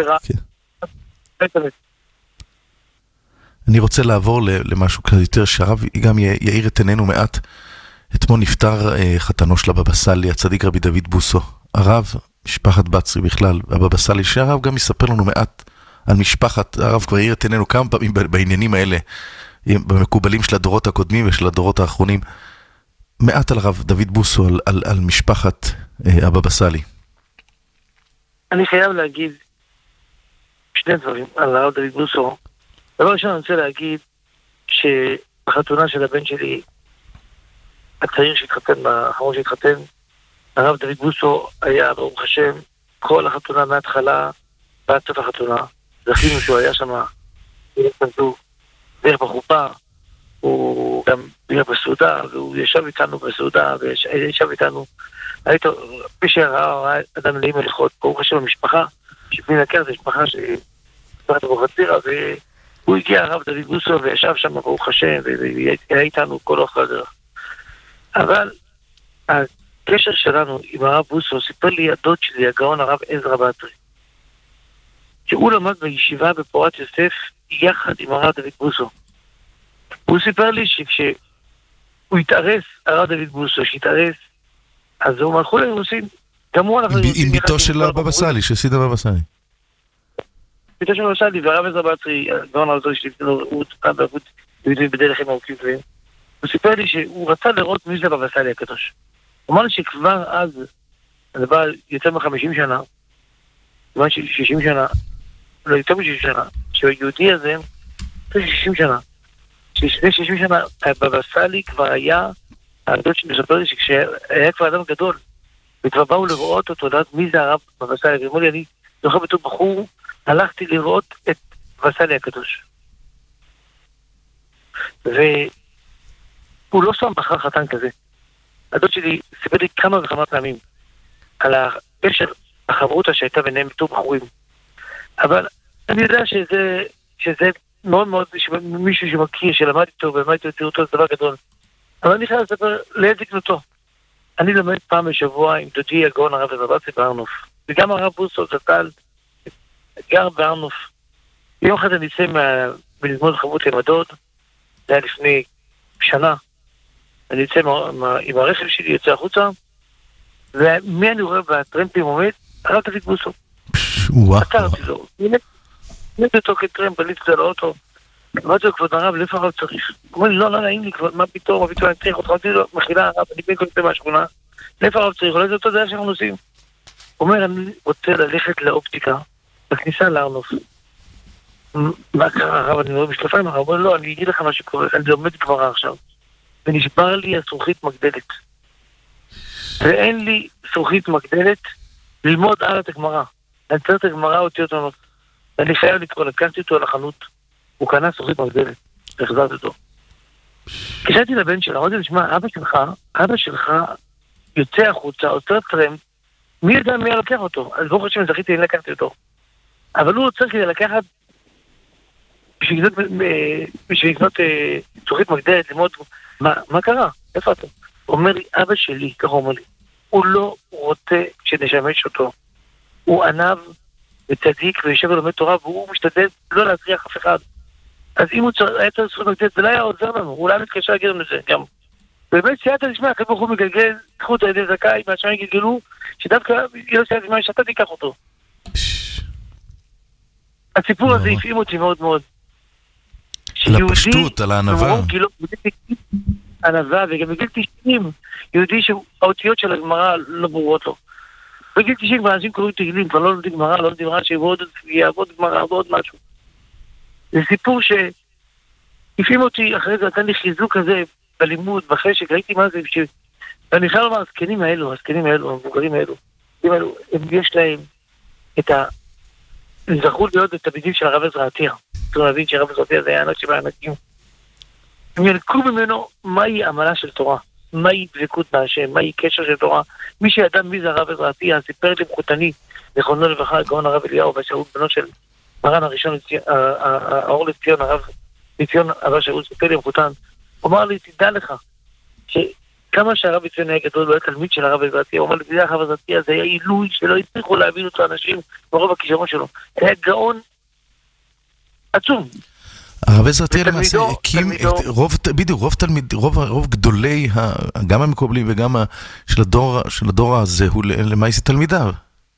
אני רוצה לעבור למשהו קצת יותר, שהרב גם יאיר את עינינו מעט. אתמול נפטר חתנו של הבבא סאלי, הצדיק רבי דוד בוסו. הרב, משפחת בצרי בכלל, הבבא סאלי, שהרב גם יספר לנו מעט על משפחת, הרב כבר יאיר את עינינו כמה פעמים בעניינים האלה, במקובלים של הדורות הקודמים ושל הדורות האחרונים. מעט על הרב דוד בוסו, על, על, על משפחת הבבא סאלי. אני חייב להגיד שני דברים על הרב דוד בוסו. דבר ראשון אני רוצה להגיד שבחתונה של הבן שלי, הצעיר שהתחתן, האחרון שהתחתן, הרב דוד בוסו היה, ברוך השם, כל החתונה מההתחלה ועד סוף החתונה. זכינו שהוא היה שם, דרך בחופה, הוא גם היה בסעודה, והוא ישב איתנו בסעודה, וישב איתנו, היית, מי שראה, אדם נעים הלכות, ברוך השם המשפחה, שפני נקר, זה משפחה שפחת בוחצירה, והוא הגיע הרב דוד בוסו, וישב שם ברוך השם, והיה איתנו כל אורך הדרך. אבל הקשר שלנו עם הרב בוסו, סיפר לי הדוד שלי, הגאון הרב עזרא בטרי, שהוא למד בישיבה בפורת יוסף יחד עם הרב דוד בוסו. הוא סיפר לי שכשהוא התארס, הרב דוד בוסו שהתארס, אז הוא מלכו לרוסים, גם הוא אנחנו... עם ביתו של הבבא סאלי, של סיד הבבא סאלי. ביתו של הבבא סאלי, והרב עזרא בטרי, הגאון הרב שלי, הוא תקע בעבוד בדרך עם ארוכים גבוהים. הוא סיפר לי שהוא רצה לראות מי זה הבבא סאלי הקדוש. הוא אמר לי שכבר אז, זה בא יותר מ-חמישים שנה, כמובן שישים שנה, לא יותר מ-שישים שנה, שהיהודי הזה, יותר שישים שנה, שלפני שישים שנה, הבבא סאלי כבר היה, הדוד שמספר לי שכשהיה כבר אדם גדול, וכבר באו לראות אותו, לדעת מי זה הרב בבא סאלי, ואמרו לי, אני זוכר בתור בחור, הלכתי לראות את בבא סאלי הקדוש. והוא לא שם בחר חתן כזה. הדוד שלי סיפר לי כמה וכמה פעמים על הקשר, החברותה שהייתה ביניהם בתור בחורים. אבל אני יודע שזה, שזה מאוד מאוד מישהו שמכיר, שלמד איתו ולמד איתו יצירותו, זה דבר גדול. אבל אני חייב לספר לאיזה גנותו. אני לומד פעם בשבוע עם דודי הגאון הרב עזרא בטרי בארנוף. וגם הרב בוסו זצ"ל גר בארנוף. יום אחד אני אצא מללמוד חברות עם הדוד, זה היה לפני שנה. אני יוצא עם הרכב שלי, יוצא החוצה, ומי אני רואה בטרמפים עומד? הרב דוד בוסו. עצרתי לו. נמד אותו כטרמפ, עליתי את זה לאוטו. אמרתי לו, כבוד הרב, לאיפה הרב צריך? הוא אומר לי, לא, לא, נעים לי, מה פתאום, מה פתאום, אני צריך אותך, אמרתי לו, מחילה הרב, אני בין כל זה מהשכונה, לאיפה הרב צריך? אולי זה אותו דרך שאנחנו נוסעים. הוא אומר, אני רוצה ללכת לאופטיקה, בכניסה לארנוף. מה קרה הרב? אני רואה בשלפיים הרב, הוא אומר, לא, אני אגיד לך מה שקורה, אני לומד גמרא עכשיו. ונשבר לי הזכוכית מגדלת. ואין לי זכוכית מגדלת ללמוד על את הגמרא. אני צריך את הגמרא אותי אותנו. ואני חייב לקרוא, לקחתי אותו לחנות, הוא קנה זכוכית מגדלת, והחזרתי אותו. כשהייתי לבן שלה, אמרתי לו, שמע, אבא שלך, אבא שלך יוצא החוצה, עוצר טרמפ, מי יודע מי לקח אותו? אז ברוך השם זכיתי, אני לקחתי אותו. אבל הוא צריך כדי לקחת, בשביל לקנות, בשביל לקנות זכוכית מגדלת, ללמוד, מה, מה קרה? איפה אתה? הוא אומר לי, אבא שלי, ככה הוא אומר לי, הוא לא רוצה שנשמש אותו. הוא ענב וצדיק ויושב ולומד תורה, והוא משתדל לא להצריח אף אחד. אז אם הוא היה צריך זכות מגדלת, זה לא היה עוזר לנו, הוא אולי מתקשר להגיד לנו זה גם. באמת סייעתא דשמיא, הקדוש ברוך הוא מגלגל זכות על ידי זכאי, מהשמיים יגלגלו, שדווקא יהיה סייעתא דשמיא שאתה תיקח אותו. הסיפור הזה הפעים אותי מאוד מאוד. על הפשטות, על הענווה. ענווה, וגם בגיל תשעים, יהודי שהאותיות של הגמרא לא ברורות לו. בגיל תשעים כבר אנשים קוראים תהילים, כבר לא לומדים גמרא, לא לומדים רש"י, ויעבוד גמרא, ועוד משהו. זה סיפור שהפעים אותי, אחרי זה נתן לי חיזוק כזה בלימוד, בחשק, ראיתי מה זה, ואני חייב לומר, הזקנים האלו, הזקנים האלו, המבוגרים האלו, הם יש להם את ה... זכו להיות בתלמידים של הרב עזרא עתיר. צריך להבין שהרב עזרא עתיר זה היה ענק שבענקים. הם ינקו ממנו מהי עמלה של תורה, מהי דבקות מהשם, מהי קשר של תורה. מי שידע מי זה הרב עזרא עתיר, סיפר לי מחותני, זכרונו לברכה, הגאון הרב אליהו, והשאול בנו של מרן הראשון, האור לציון, הרב לציון, הרב שאול סיפר לי מחותן, הוא אמר לי, תדע לך, שכמה שהרב לציון היה גדול, לא היה תלמיד של הרב עזרא עתיר, הוא אמר לי, תדע לך, הרב עזרא עתיר, זה היה עילוי שלא הצליחו להבין אותו אנשים ברוב הכישרון שלו. היה גאון עצום. הרב עזרא עתיר למעשה הקים את רוב, בדיוק, רוב תלמיד, רוב, רוב גדולי, גם המקובלים וגם של הדור, של הדור הזה, הוא למעשה תלמידיו.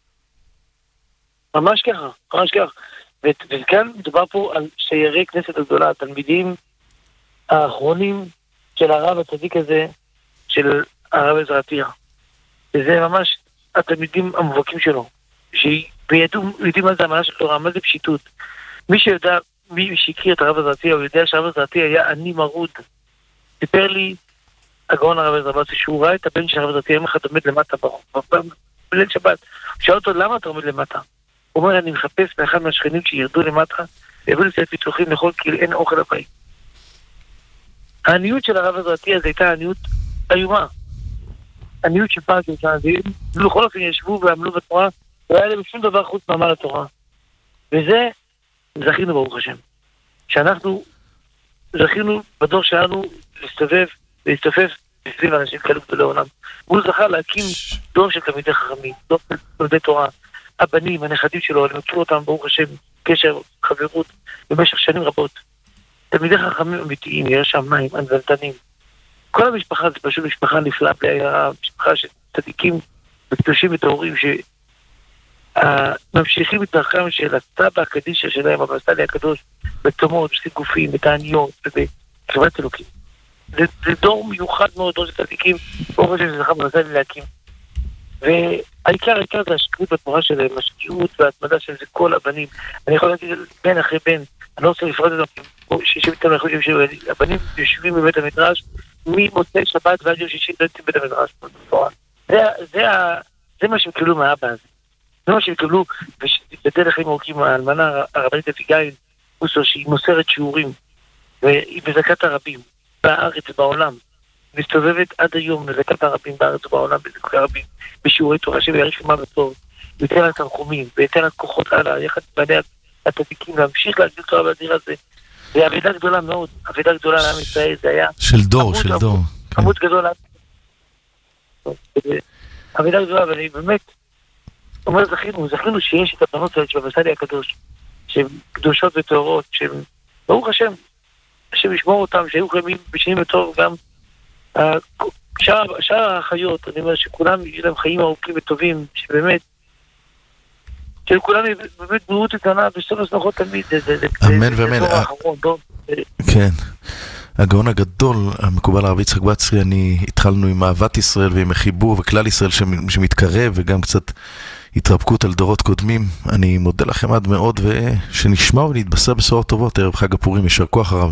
ממש ככה, ממש ככה. וכאן מדובר פה על שיירי כנסת הגדולה, התלמידים האחרונים של הרב הצדיק הזה, של הרב עזרא עתיר. וזה ממש התלמידים המובהקים שלו, שידעו, יודעים מה זה המעלה של תורה, מה זה פשיטות. מי שיודע, מי שהכיר את הרב עזרא עתיר, הוא יודע שהרב עזרא עתיר היה עני מרוד. סיפר לי הגאון הרב עזרא עתיר, שהוא ראה את הבן של הרב עזרא עתיר, יום אחד עומד למטה בליל שבת. הוא שאל אותו, למה אתה עומד למטה? הוא אומר, אני מחפש מאחד מהשכנים שירדו למטה, ויבואו לסייע פיצוחים לאכול, כי אין אוכל הבית. העניות של הרב עזרא עתיר, זו הייתה עניות איומה. עניות שפעם כמובן, ובכל אופן ישבו ועמלו בתורה, לא היה להם שום דבר חוץ מעמל התורה. וזה זכינו ברוך השם. שאנחנו זכינו בדור שלנו להסתובב, להסתופף סביב אנשים כאלו גדולי עולם. הוא זכה להקים דור של תלמידי חכמים, דור של תלמידי תורה, הבנים, הנכדים שלו, אני מכיר אותם, ברוך השם, קשר, חברות, במשך שנים רבות. תלמידי חכמים אמיתיים, יש שם מים, הנזלתנים. כל המשפחה זה פשוט משפחה נפלאה, משפחה של צדיקים וקדושים וטהורים שממשיכים את דרכם של הסבא הקדישה שלהם, אבל הסבא הקדוש, בתומות, בסיגופים, בתעניות ובקרבת אלוקים. זה, זה דור מיוחד מאוד, דור של צדיקים, ברוך השם שזכה מנסה לי להקים. והעיקר, העיקר זה השקיעות בתמורה שלהם, השקיעות וההתמדה של זה כל הבנים. אני יכול להגיד בן אחרי בן, אני לא רוצה לפרט את זה, שישים איתנו לחושים שהבנים יושבים בבית המדרש, ממוצאי שבת ועד יום שישי דלתים בית המדרש. זה, זה, זה מה שהם קיבלו מהאבא הזה. זה מה שהם קיבלו, ובדרך כלל מורקים האלמנה הרבנית אביגיל, אוסו, שהיא מוסרת שיעורים, והיא בזכת הרבים, בארץ ובעולם. מסתובבת עד היום בזכת הרבים בארץ ובעולם, בזכת הרבים, בשיעורי תורה שיאריך מה בטוב, ויתן לה תנחומים, ויתן לה כוחות הלאה, יחד עם בעלי התתיקים, להמשיך להגדיל תורה באדיר הזה. זה עבודה גדולה מאוד, עבודה גדולה לעם ישראל, זה היה... של דור, של דור. עמוד גדול לעם. עבודה גדולה, ואני באמת אומר, זכינו, זכינו שיש את הבנות האלה של המסעדי הקדוש, שהן קדושות וטהורות, שהן, ברוך השם, השם ישמור אותם, שהיו חיימים בשנים וטוב, גם שאר החיות, אני אומר שכולם יש להם חיים ארוכים וטובים, שבאמת, שלכולם באמת בריאות איתנה, בסוף הסמכות תמיד, אמן ואמן. כן. הגאון הגדול, המקובל הרב יצחק בצרי, אני התחלנו עם אהבת ישראל ועם החיבור וכלל ישראל שמתקרב, וגם קצת התרפקות על דורות קודמים. אני מודה לכם עד מאוד, ושנשמע ונתבשר בשורות טובות ערב חג הפורים. יישר כוח הרב.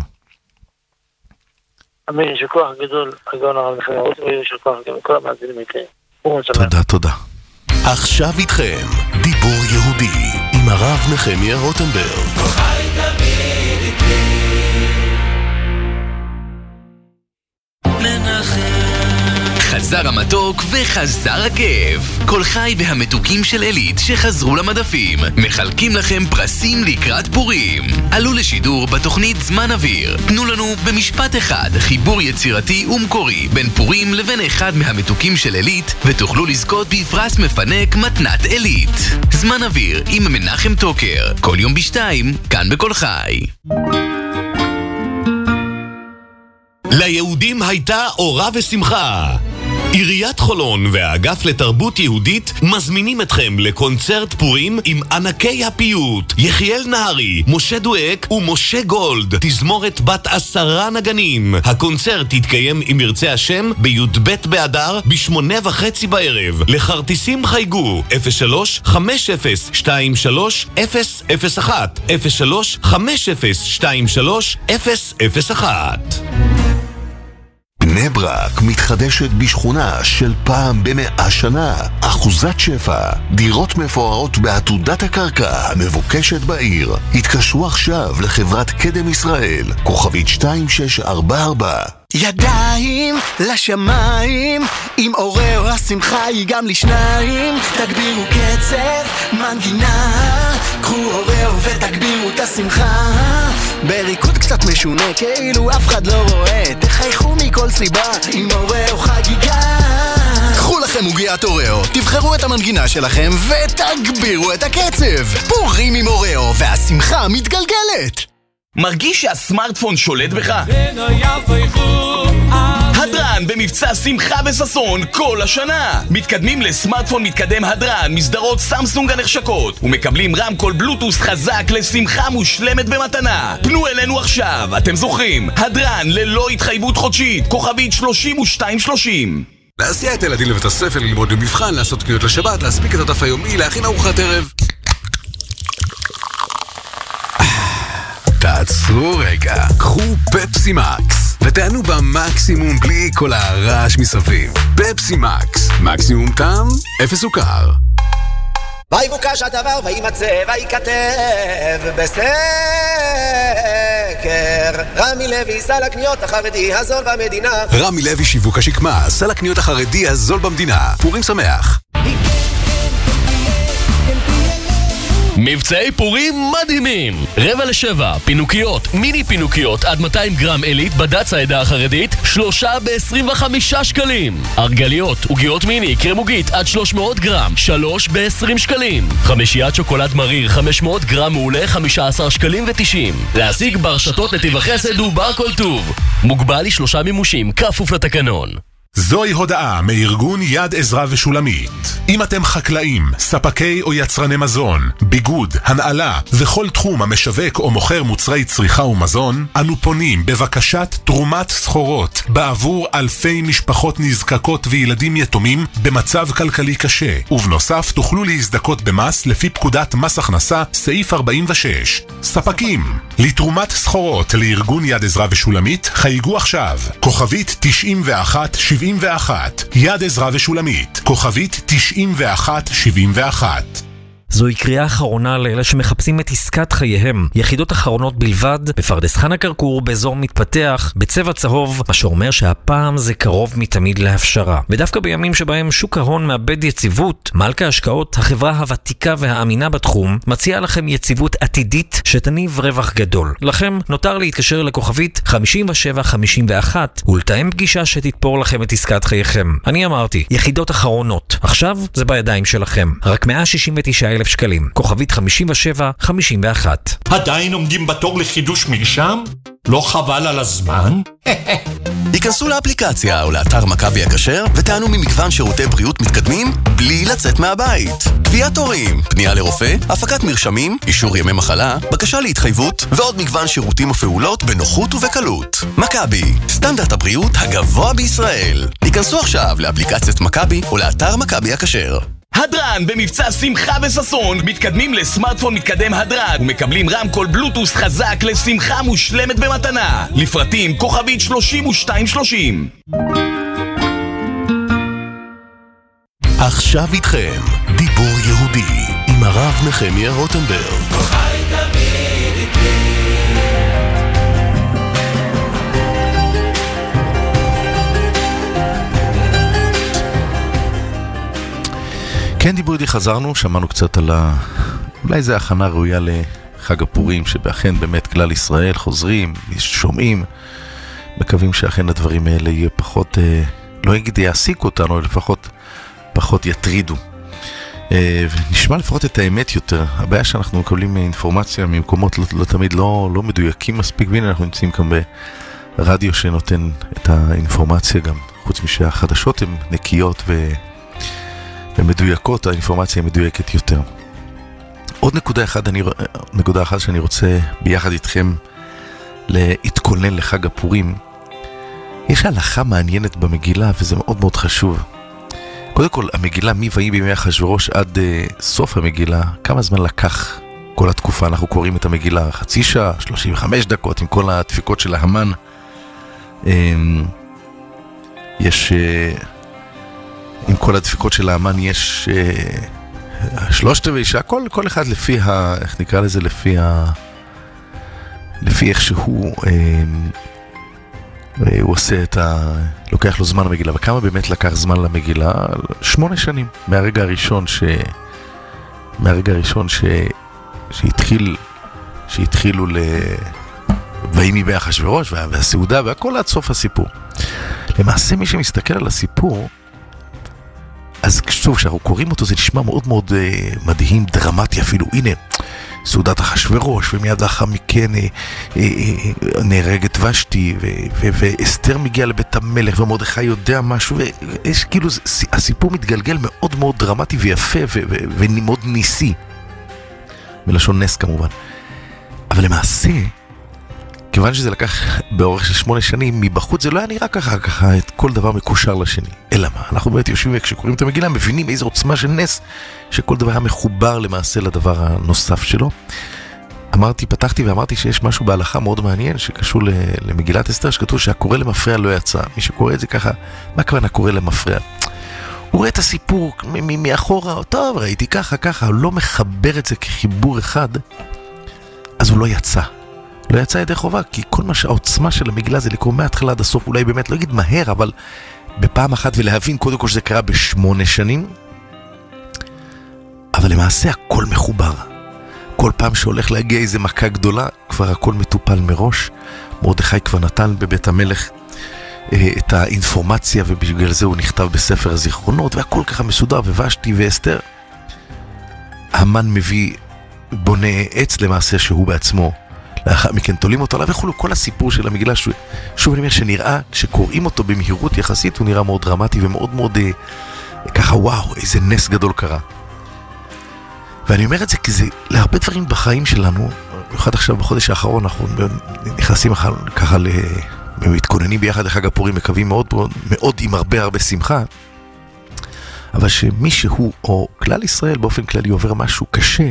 אמן, יישר כוח גדול, הגאון הרב נחמיה רותם, יישר כוח גם כל המאזינים יקרים. תודה, תודה. עכשיו איתכם, דיבור יהודי, עם הרב נחמיה רוטנברג. חי תמיד איתי חזר המתוק וחזר הכיף. כל חי והמתוקים של אלית שחזרו למדפים מחלקים לכם פרסים לקראת פורים. עלו לשידור בתוכנית זמן אוויר. תנו לנו במשפט אחד חיבור יצירתי ומקורי בין פורים לבין אחד מהמתוקים של אלית, ותוכלו לזכות בפרס מפנק מתנת אלית. זמן אוויר עם מנחם טוקר, כל יום בשתיים, כאן בכל חי. ליהודים הייתה אורה ושמחה. עיריית חולון והאגף לתרבות יהודית מזמינים אתכם לקונצרט פורים עם ענקי הפיוט יחיאל נהרי, משה דואק ומשה גולד, תזמורת בת עשרה נגנים. הקונצרט יתקיים אם ירצה השם בי"ב באדר בשמונה וחצי בערב. לכרטיסים חייגו אפס שלוש חמש אפס שתיים שלוש אפס אפס אחת אפס שלוש חמש אפס שתיים שלוש אפס אפס אחת. בני ברק מתחדשת בשכונה של פעם במאה שנה. אחוזת שפע, דירות מפוארות בעתודת הקרקע המבוקשת בעיר. התקשרו עכשיו לחברת קדם ישראל, כוכבית שתיים שש ארבע ארבע. ידיים לשמיים, עם אורeo השמחה היא גם לשניים. תגבירו קצב, מנגינה, קחו אורeo ותגבירו את השמחה. בריקוד קצת משונה, כאילו אף אחד לא רואה. תחייכו מכל סיבה, עם אורeo חגיגה. קחו לכם עוגיית אורeo, תבחרו את המנגינה שלכם ותגבירו את הקצב. פורים עם אורeo והשמחה מתגלגלת. מרגיש שהסמארטפון שולט בך? הדרן במבצע שמחה וששון כל השנה. מתקדמים לסמארטפון מתקדם הדרן מסדרות סמסונג הנחשקות ומקבלים רמקול בלוטוס חזק לשמחה מושלמת במתנה. פנו אלינו עכשיו, אתם זוכרים? הדרן ללא התחייבות חודשית, כוכבית שלושים ושתיים שלושים. להסיע את ילדים לבית הספר, ללמוד למבחן, לעשות קניות לשבת, להספיק את הדף היומי, להכין ארוחת ערב. תעצרו רגע, קחו פפסי מקס ותענו במקסימום בלי כל הרעש מסביב. פפסי מקס, מקסימום טעם, אפס סוכר. ויבוקש הדבר וימצא וייכתב בסקר. רמי לוי, סל הקניות החרדי הזול במדינה. רמי לוי, שיווק השקמה, סל הקניות החרדי הזול במדינה. פורים שמח. מבצעי פורים מדהימים! רבע לשבע, פינוקיות, מיני פינוקיות עד מאתיים גרם עילית בד"ץ העדה החרדית, שלושה ב-עשרים וחמישה שקלים. ארגליות, עוגיות מיני, קרמוגית עד שלוש מאות גרם, שלוש ב-עשרים שקלים. חמישיית שוקולד מריר, חמש מאות גרם מעולה, חמישה עשר שקלים ו-תשעים. להשיג ברשתות נתיב החסד ובר כל טוב. מוגבל לשלושה מימושים, כפוף לתקנון. זוהי הודעה מארגון יד עזרא ושולמית. אם אתם חקלאים, ספקי או יצרני מזון, ביגוד, הנעלה וכל תחום המשווק או מוכר מוצרי צריכה ומזון, אנו פונים בבקשת תרומת סחורות בעבור אלפי משפחות נזקקות וילדים יתומים במצב כלכלי קשה. ובנוסף תוכלו להזדכות במס לפי פקודת מס הכנסה סעיף ארבעים ושש. ספקים, לתרומת סחורות לארגון יד עזרא ושולמית חייגו עכשיו כוכבית תשעים ואחת שבעים ואחת. יד עזרא ושולמית כוכבית תשעים ואחת שבעים ואחת. זוהי קריאה אחרונה לאלה שמחפשים את עסקת חייהם. יחידות אחרונות בלבד, בפרדס חנה כרכור, באזור מתפתח, בצבע צהוב, מה שאומר שהפעם זה קרוב מתמיד להפשרה. ודווקא בימים שבהם שוק ההון מאבד יציבות, מלכה השקעות, החברה הוותיקה והאמינה בתחום, מציעה לכם יציבות עתידית שתניב רווח גדול. לכם נותר להתקשר לכוכבית חמישים ושבע חמישים ואחת ולתאם פגישה שתתפור לכם את עסקת חייכם. אני אמרתי, יחידות אחרונות. עכשיו זה בידיים שלכם. רק מאה שישים ותשעה אלף שקלים. כוכבית חמישים ושבע חמישים ואחת. עדיין עומדים בתור לחידוש מרשם? לא חבל על הזמן? היכנסו לאפליקציה או לאתר מכבי הכשר ותענו ממגוון שירותי בריאות מתקדמים בלי לצאת מהבית. קביעת תורים, פנייה לרופא, הפקת מרשמים, אישור ימי מחלה, בקשה להתחייבות ועוד מגוון שירותים ופעולות בנוחות ובקלות. מכבי, סטנדרט הבריאות הגבוה בישראל. היכנסו עכשיו לאפליקציית מכבי או לאתר מכבי הכשר. הדרן במבצע שמחה וססון, מתקדמים לסמארטפון מתקדם הדרן ומקבלים רמקול בלוטוס חזק לשמחה מושלמת במתנה. לפרטים כוכבית שלושים ושתיים שלושים. עכשיו איתכם דיבור יהודי עם הרב נחמיה רוטנברג. חי תמיד איתי. כן, דיבור יהודי, חזרנו, שמענו קצת על ה... אולי זה הכנה ראויה לחג הפורים, שבאכן באמת כלל ישראל חוזרים, שומעים, מקווים שאכן הדברים האלה יהיה פחות, אה, לא אגיד יעסיקו אותנו, אבל לפחות פחות יטרידו. אה, ונשמע לפחות את האמת יותר. הבעיה שאנחנו מקבלים אינפורמציה ממקומות לא, לא תמיד לא, לא מדויקים מספיק, והנה אנחנו נמצאים כאן ברדיו שנותן את האינפורמציה גם, חוץ משהחדשות הן נקיות ו... ומדויקות, האינפורמציה היא מדויקת יותר. עוד נקודה אחת, אני, נקודה אחת שאני רוצה ביחד איתכם להתכונן לחג הפורים. יש הלכה מעניינת במגילה וזה מאוד מאוד חשוב. קודם כל, המגילה מויהי בימי אחשוורוש עד uh, סוף המגילה, כמה זמן לקח כל התקופה? אנחנו קוראים את המגילה חצי שעה, שלושים וחמש דקות עם כל הדפיקות של ההמן. Um, יש... Uh, עם כל הדפיקות של האמן יש אה, שלושת רבעי שעה, כל, כל אחד לפי ה... איך נקרא לזה? לפי ה... לפי איך שהוא אה, אה, הוא עושה את ה... לוקח לו זמן למגילה. וכמה באמת לקח זמן למגילה? שמונה שנים. מהרגע הראשון ש... מהרגע הראשון ש... שהתחיל... שהתחילו ל... ויהי בימי אחשוורוש וה... והסעודה והכל עד סוף הסיפור. למעשה מי שמסתכל על הסיפור, אז שוב, כשאנחנו קוראים אותו זה נשמע מאוד מאוד uh, מדהים, דרמטי אפילו. הנה, סעודת אחשוורוש, ומיד לאחר מכן uh, uh, uh, נהרגת ושתי, ואסתר מגיע לבית המלך, ומרדכי יודע משהו, ויש כאילו, הסיפור מתגלגל מאוד מאוד דרמטי ויפה, ומאוד ניסי. מלשון נס כמובן. אבל למעשה, כיוון שזה לקח באורך של שמונה שנים, מבחוץ זה לא היה נראה ככה, ככה את כל דבר מקושר לשני. אלא מה? אנחנו באמת יושבים וכשקוראים את המגילה, מבינים איזו עוצמה של נס, שכל דבר היה מחובר למעשה לדבר הנוסף שלו. אמרתי, פתחתי ואמרתי שיש משהו בהלכה מאוד מעניין, שקשור למגילת אסתר, שכתוב שהקורא למפרע לא יצא. מי שקורא את זה ככה, מה הכוונה קורא למפרע? הוא רואה את הסיפור מאחורה, טוב, ראיתי ככה, ככה, הוא לא מחבר את זה כחיבור אחד, אז הוא לא יצא. לא יצא ידי חובה, כי כל מה שהעוצמה של המגילה זה לקרוא מההתחלה עד הסוף, אולי באמת לא אגיד מהר, אבל בפעם אחת ולהבין קודם כל שזה קרה בשמונה שנים, אבל למעשה הכל מחובר. כל פעם שהולך להגיע איזה מכה גדולה, כבר הכל מטופל מראש. מרדכי כבר נתן בבית המלך את האינפורמציה, ובגלל זה הוא נכתב בספר הזיכרונות, והכל ככה מסודר, וושתי ואסתר. המן מביא בונה עץ למעשה שהוא בעצמו, לאחר מכן תולים אותו עליו וכולו. כל הסיפור של המגילה, שוב, שוב אני אומר שנראה, כשקוראים אותו במהירות יחסית, הוא נראה מאוד דרמטי ומאוד מאוד ככה, וואו, איזה נס גדול קרה. ואני אומר את זה כי זה להרבה דברים בחיים שלנו, במיוחד עכשיו בחודש האחרון, אנחנו נכנסים ככה ל... מתכוננים ביחד לחג הפורים, מקווים מאוד מאוד, מאוד עם הרבה הרבה שמחה, אבל שמישהו או כלל ישראל באופן כללי עובר משהו קשה,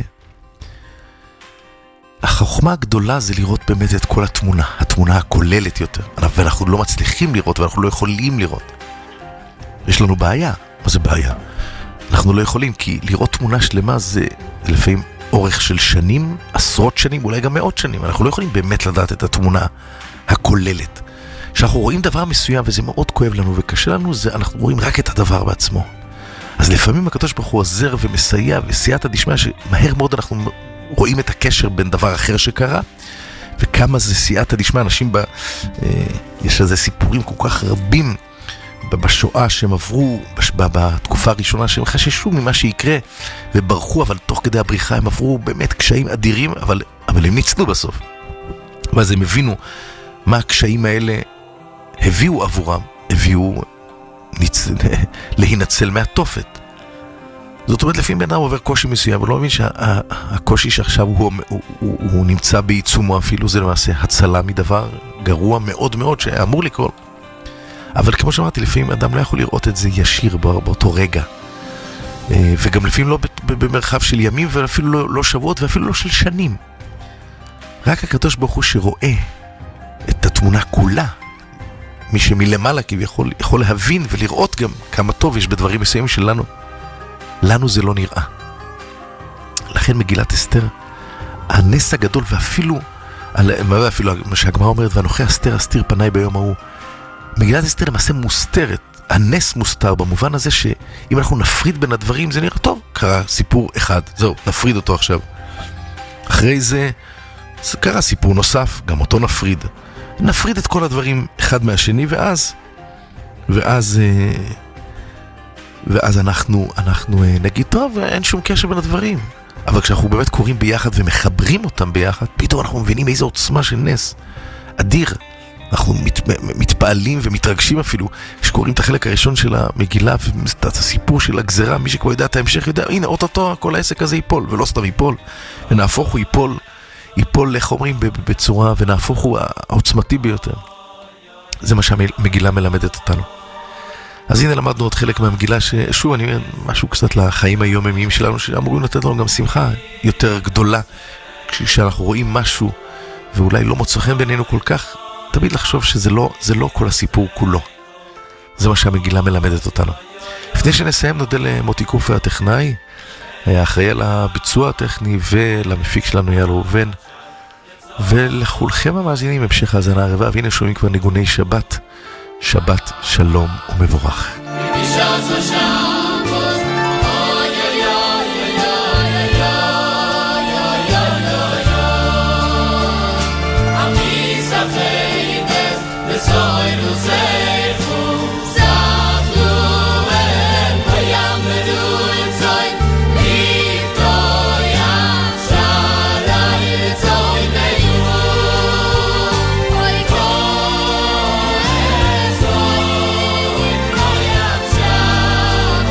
החוכמה הגדולה זה לראות באמת את כל התמונה, התמונה הכוללת יותר, ואנחנו לא מצליחים לראות ואנחנו לא יכולים לראות. יש לנו בעיה. מה זה בעיה? אנחנו לא יכולים, כי לראות תמונה שלמה זה לפעמים אורך של שנים, עשרות שנים, אולי גם מאות שנים. אנחנו לא יכולים באמת לדעת את התמונה הכוללת. כשאנחנו רואים דבר מסוים וזה מאוד כואב לנו וקשה לנו, זה אנחנו רואים רק את הדבר בעצמו. אז לפעמים הקדוש ברוך הוא עוזר ומסייע וסייעתא דשמיא, שמהר מאוד אנחנו רואים את הקשר בין דבר אחר שקרה, וכמה זה סייעתא דשמיא. אנשים ב... יש איזה סיפורים כל כך רבים בשואה שהם עברו בתקופה הראשונה, שהם חששו ממה שיקרה וברחו, אבל תוך כדי הבריחה הם עברו באמת קשיים אדירים, אבל, אבל הם ניצלו בסוף. ואז הם הבינו מה הקשיים האלה הביאו עבורם, הביאו ניצ... להינצל מהתופת. זאת אומרת, לפעמים בן אדם עובר קושי מסוים, אבל לא מבין שהקושי שעכשיו הוא, הוא, הוא, הוא נמצא בעיצומו, אפילו זה למעשה הצלה מדבר גרוע מאוד מאוד שאמור לקרות. אבל כמו שאמרתי, לפעמים אדם לא יכול לראות את זה ישיר באותו רגע. וגם לפעמים לא במרחב של ימים, ואפילו לא, לא שבועות, ואפילו לא של שנים. רק הקדוש ברוך הוא שרואה את התמונה כולה, מי שמלמעלה כביכול יכול להבין ולראות גם כמה טוב יש בדברים מסוימים שלנו. לנו זה לא נראה. לכן מגילת אסתר, הנס הגדול, ואפילו, ואפילו מה שהגמרא אומרת, ואנוכי אסתר אסתיר פניי ביום ההוא, מגילת אסתר למעשה מוסתרת, הנס מוסתר במובן הזה שאם אנחנו נפריד בין הדברים זה נראה טוב, קרה סיפור אחד, זהו, נפריד אותו עכשיו. אחרי זה, זה קרה סיפור נוסף, גם אותו נפריד. נפריד את כל הדברים אחד מהשני, ואז, ואז, ואז אנחנו, אנחנו נגיד, טוב, אין שום קשר בין הדברים. אבל כשאנחנו באמת קוראים ביחד ומחברים אותם ביחד, פתאום אנחנו מבינים איזו עוצמה של נס אדיר. אנחנו מת, מתפעלים ומתרגשים אפילו שקוראים את החלק הראשון של המגילה ואת הסיפור של הגזרה. מי שכבר יודע את ההמשך יודע, הנה, אוטוטו כל העסק הזה ייפול, ולא סתם ייפול, ונהפוך הוא ייפול, ייפול איך אומרים בצורה, ונהפוך הוא העוצמתי ביותר. זה מה שהמגילה מלמדת אותנו. אז הנה למדנו עוד חלק מהמגילה, ששוב אני אומר משהו קצת לחיים היומיומיים שלנו, שאמורים לתת לנו גם שמחה יותר גדולה כשאנחנו רואים משהו ואולי לא מוצא חן בינינו כל כך, תמיד לחשוב שזה לא, זה לא כל הסיפור כולו. זה מה שהמגילה מלמדת אותנו. לפני שנסיים נודה למוטי קופר הטכנאי, היה אחראי על הביצוע הטכני, ולמפיק שלנו אייל ראובן, ולכולכם המאזינים המשך האזנה הרבה, והנה שומעים כבר ניגוני שבת, שבת שלום ומבורך. Oh,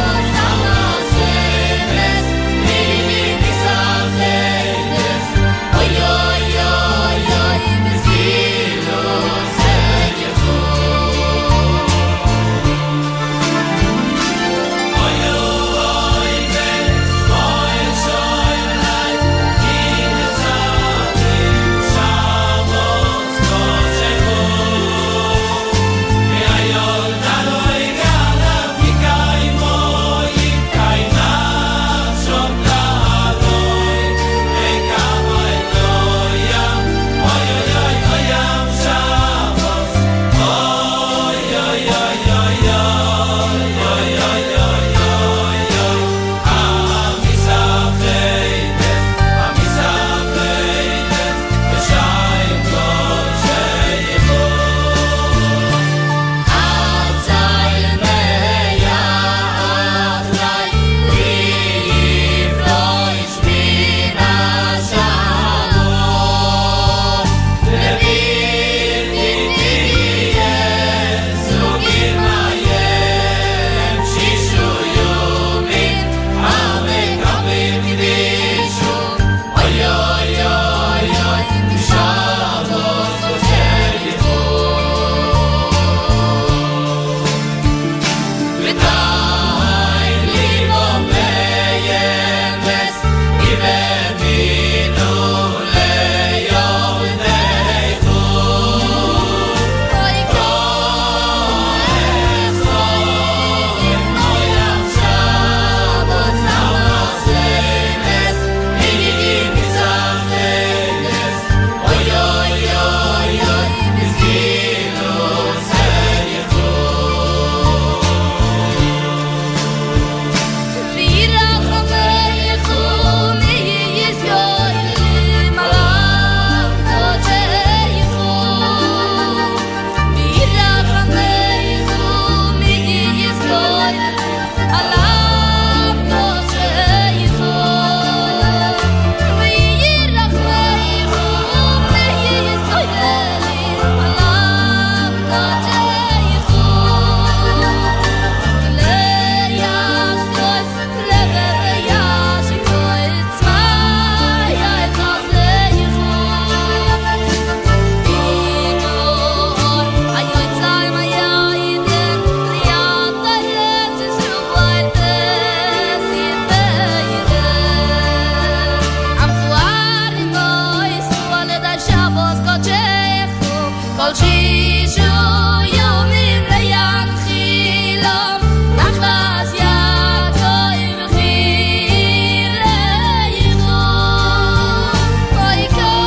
כל שישו יומים לינחילו נחלס ידוי מחיר לינו אוי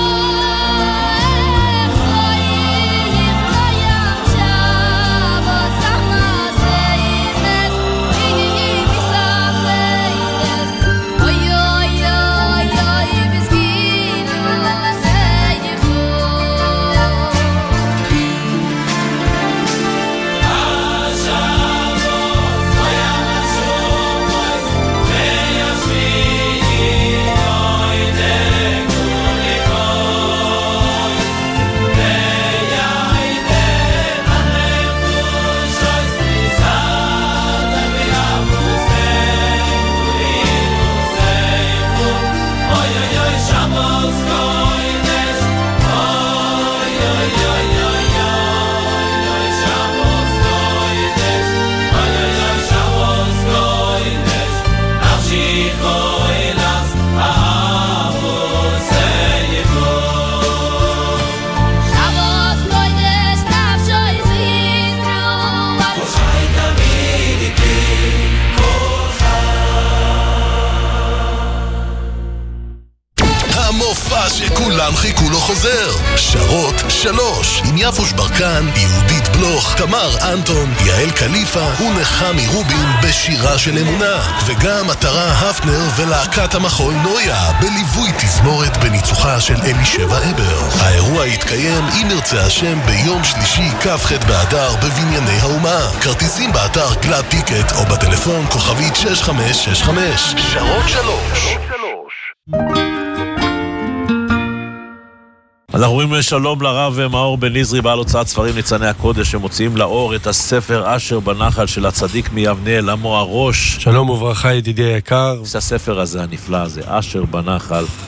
כך אוי יפלוים שבת סחנס אימס איני מסחיידס אוי אוי אוי אוי בסגינו לחייכו המופע שכולם חיכו לו חוזר, שרות שלוש, עם יפוש ברקן, יהודית בלוך, תמר אנטון, יעל קליפה ונחמי רובין בשירה של אמונה, וגם עטרה הפנר ולהקת המחול נויה בליווי תזמורת בניצוחה של אלישבע אבר. האירוע יתקיים אם ירצה השם ביום שלישי כ"ח באדר בבנייני האומה. כרטיסים באתר גלד טיקט או בטלפון כוכבית שש חמש שש חמש. שרות שלוש. אנחנו רואים שלום לרב מאור בן נזרי, בעל הוצאת ספרים ניצני הקודש, שמוציאים לאור את הספר אשר בנחל של הצדיק מיבנאל, עמו הראש. שלום וברכה ידידי היקר. הספר הזה הנפלא הזה, אשר בנחל.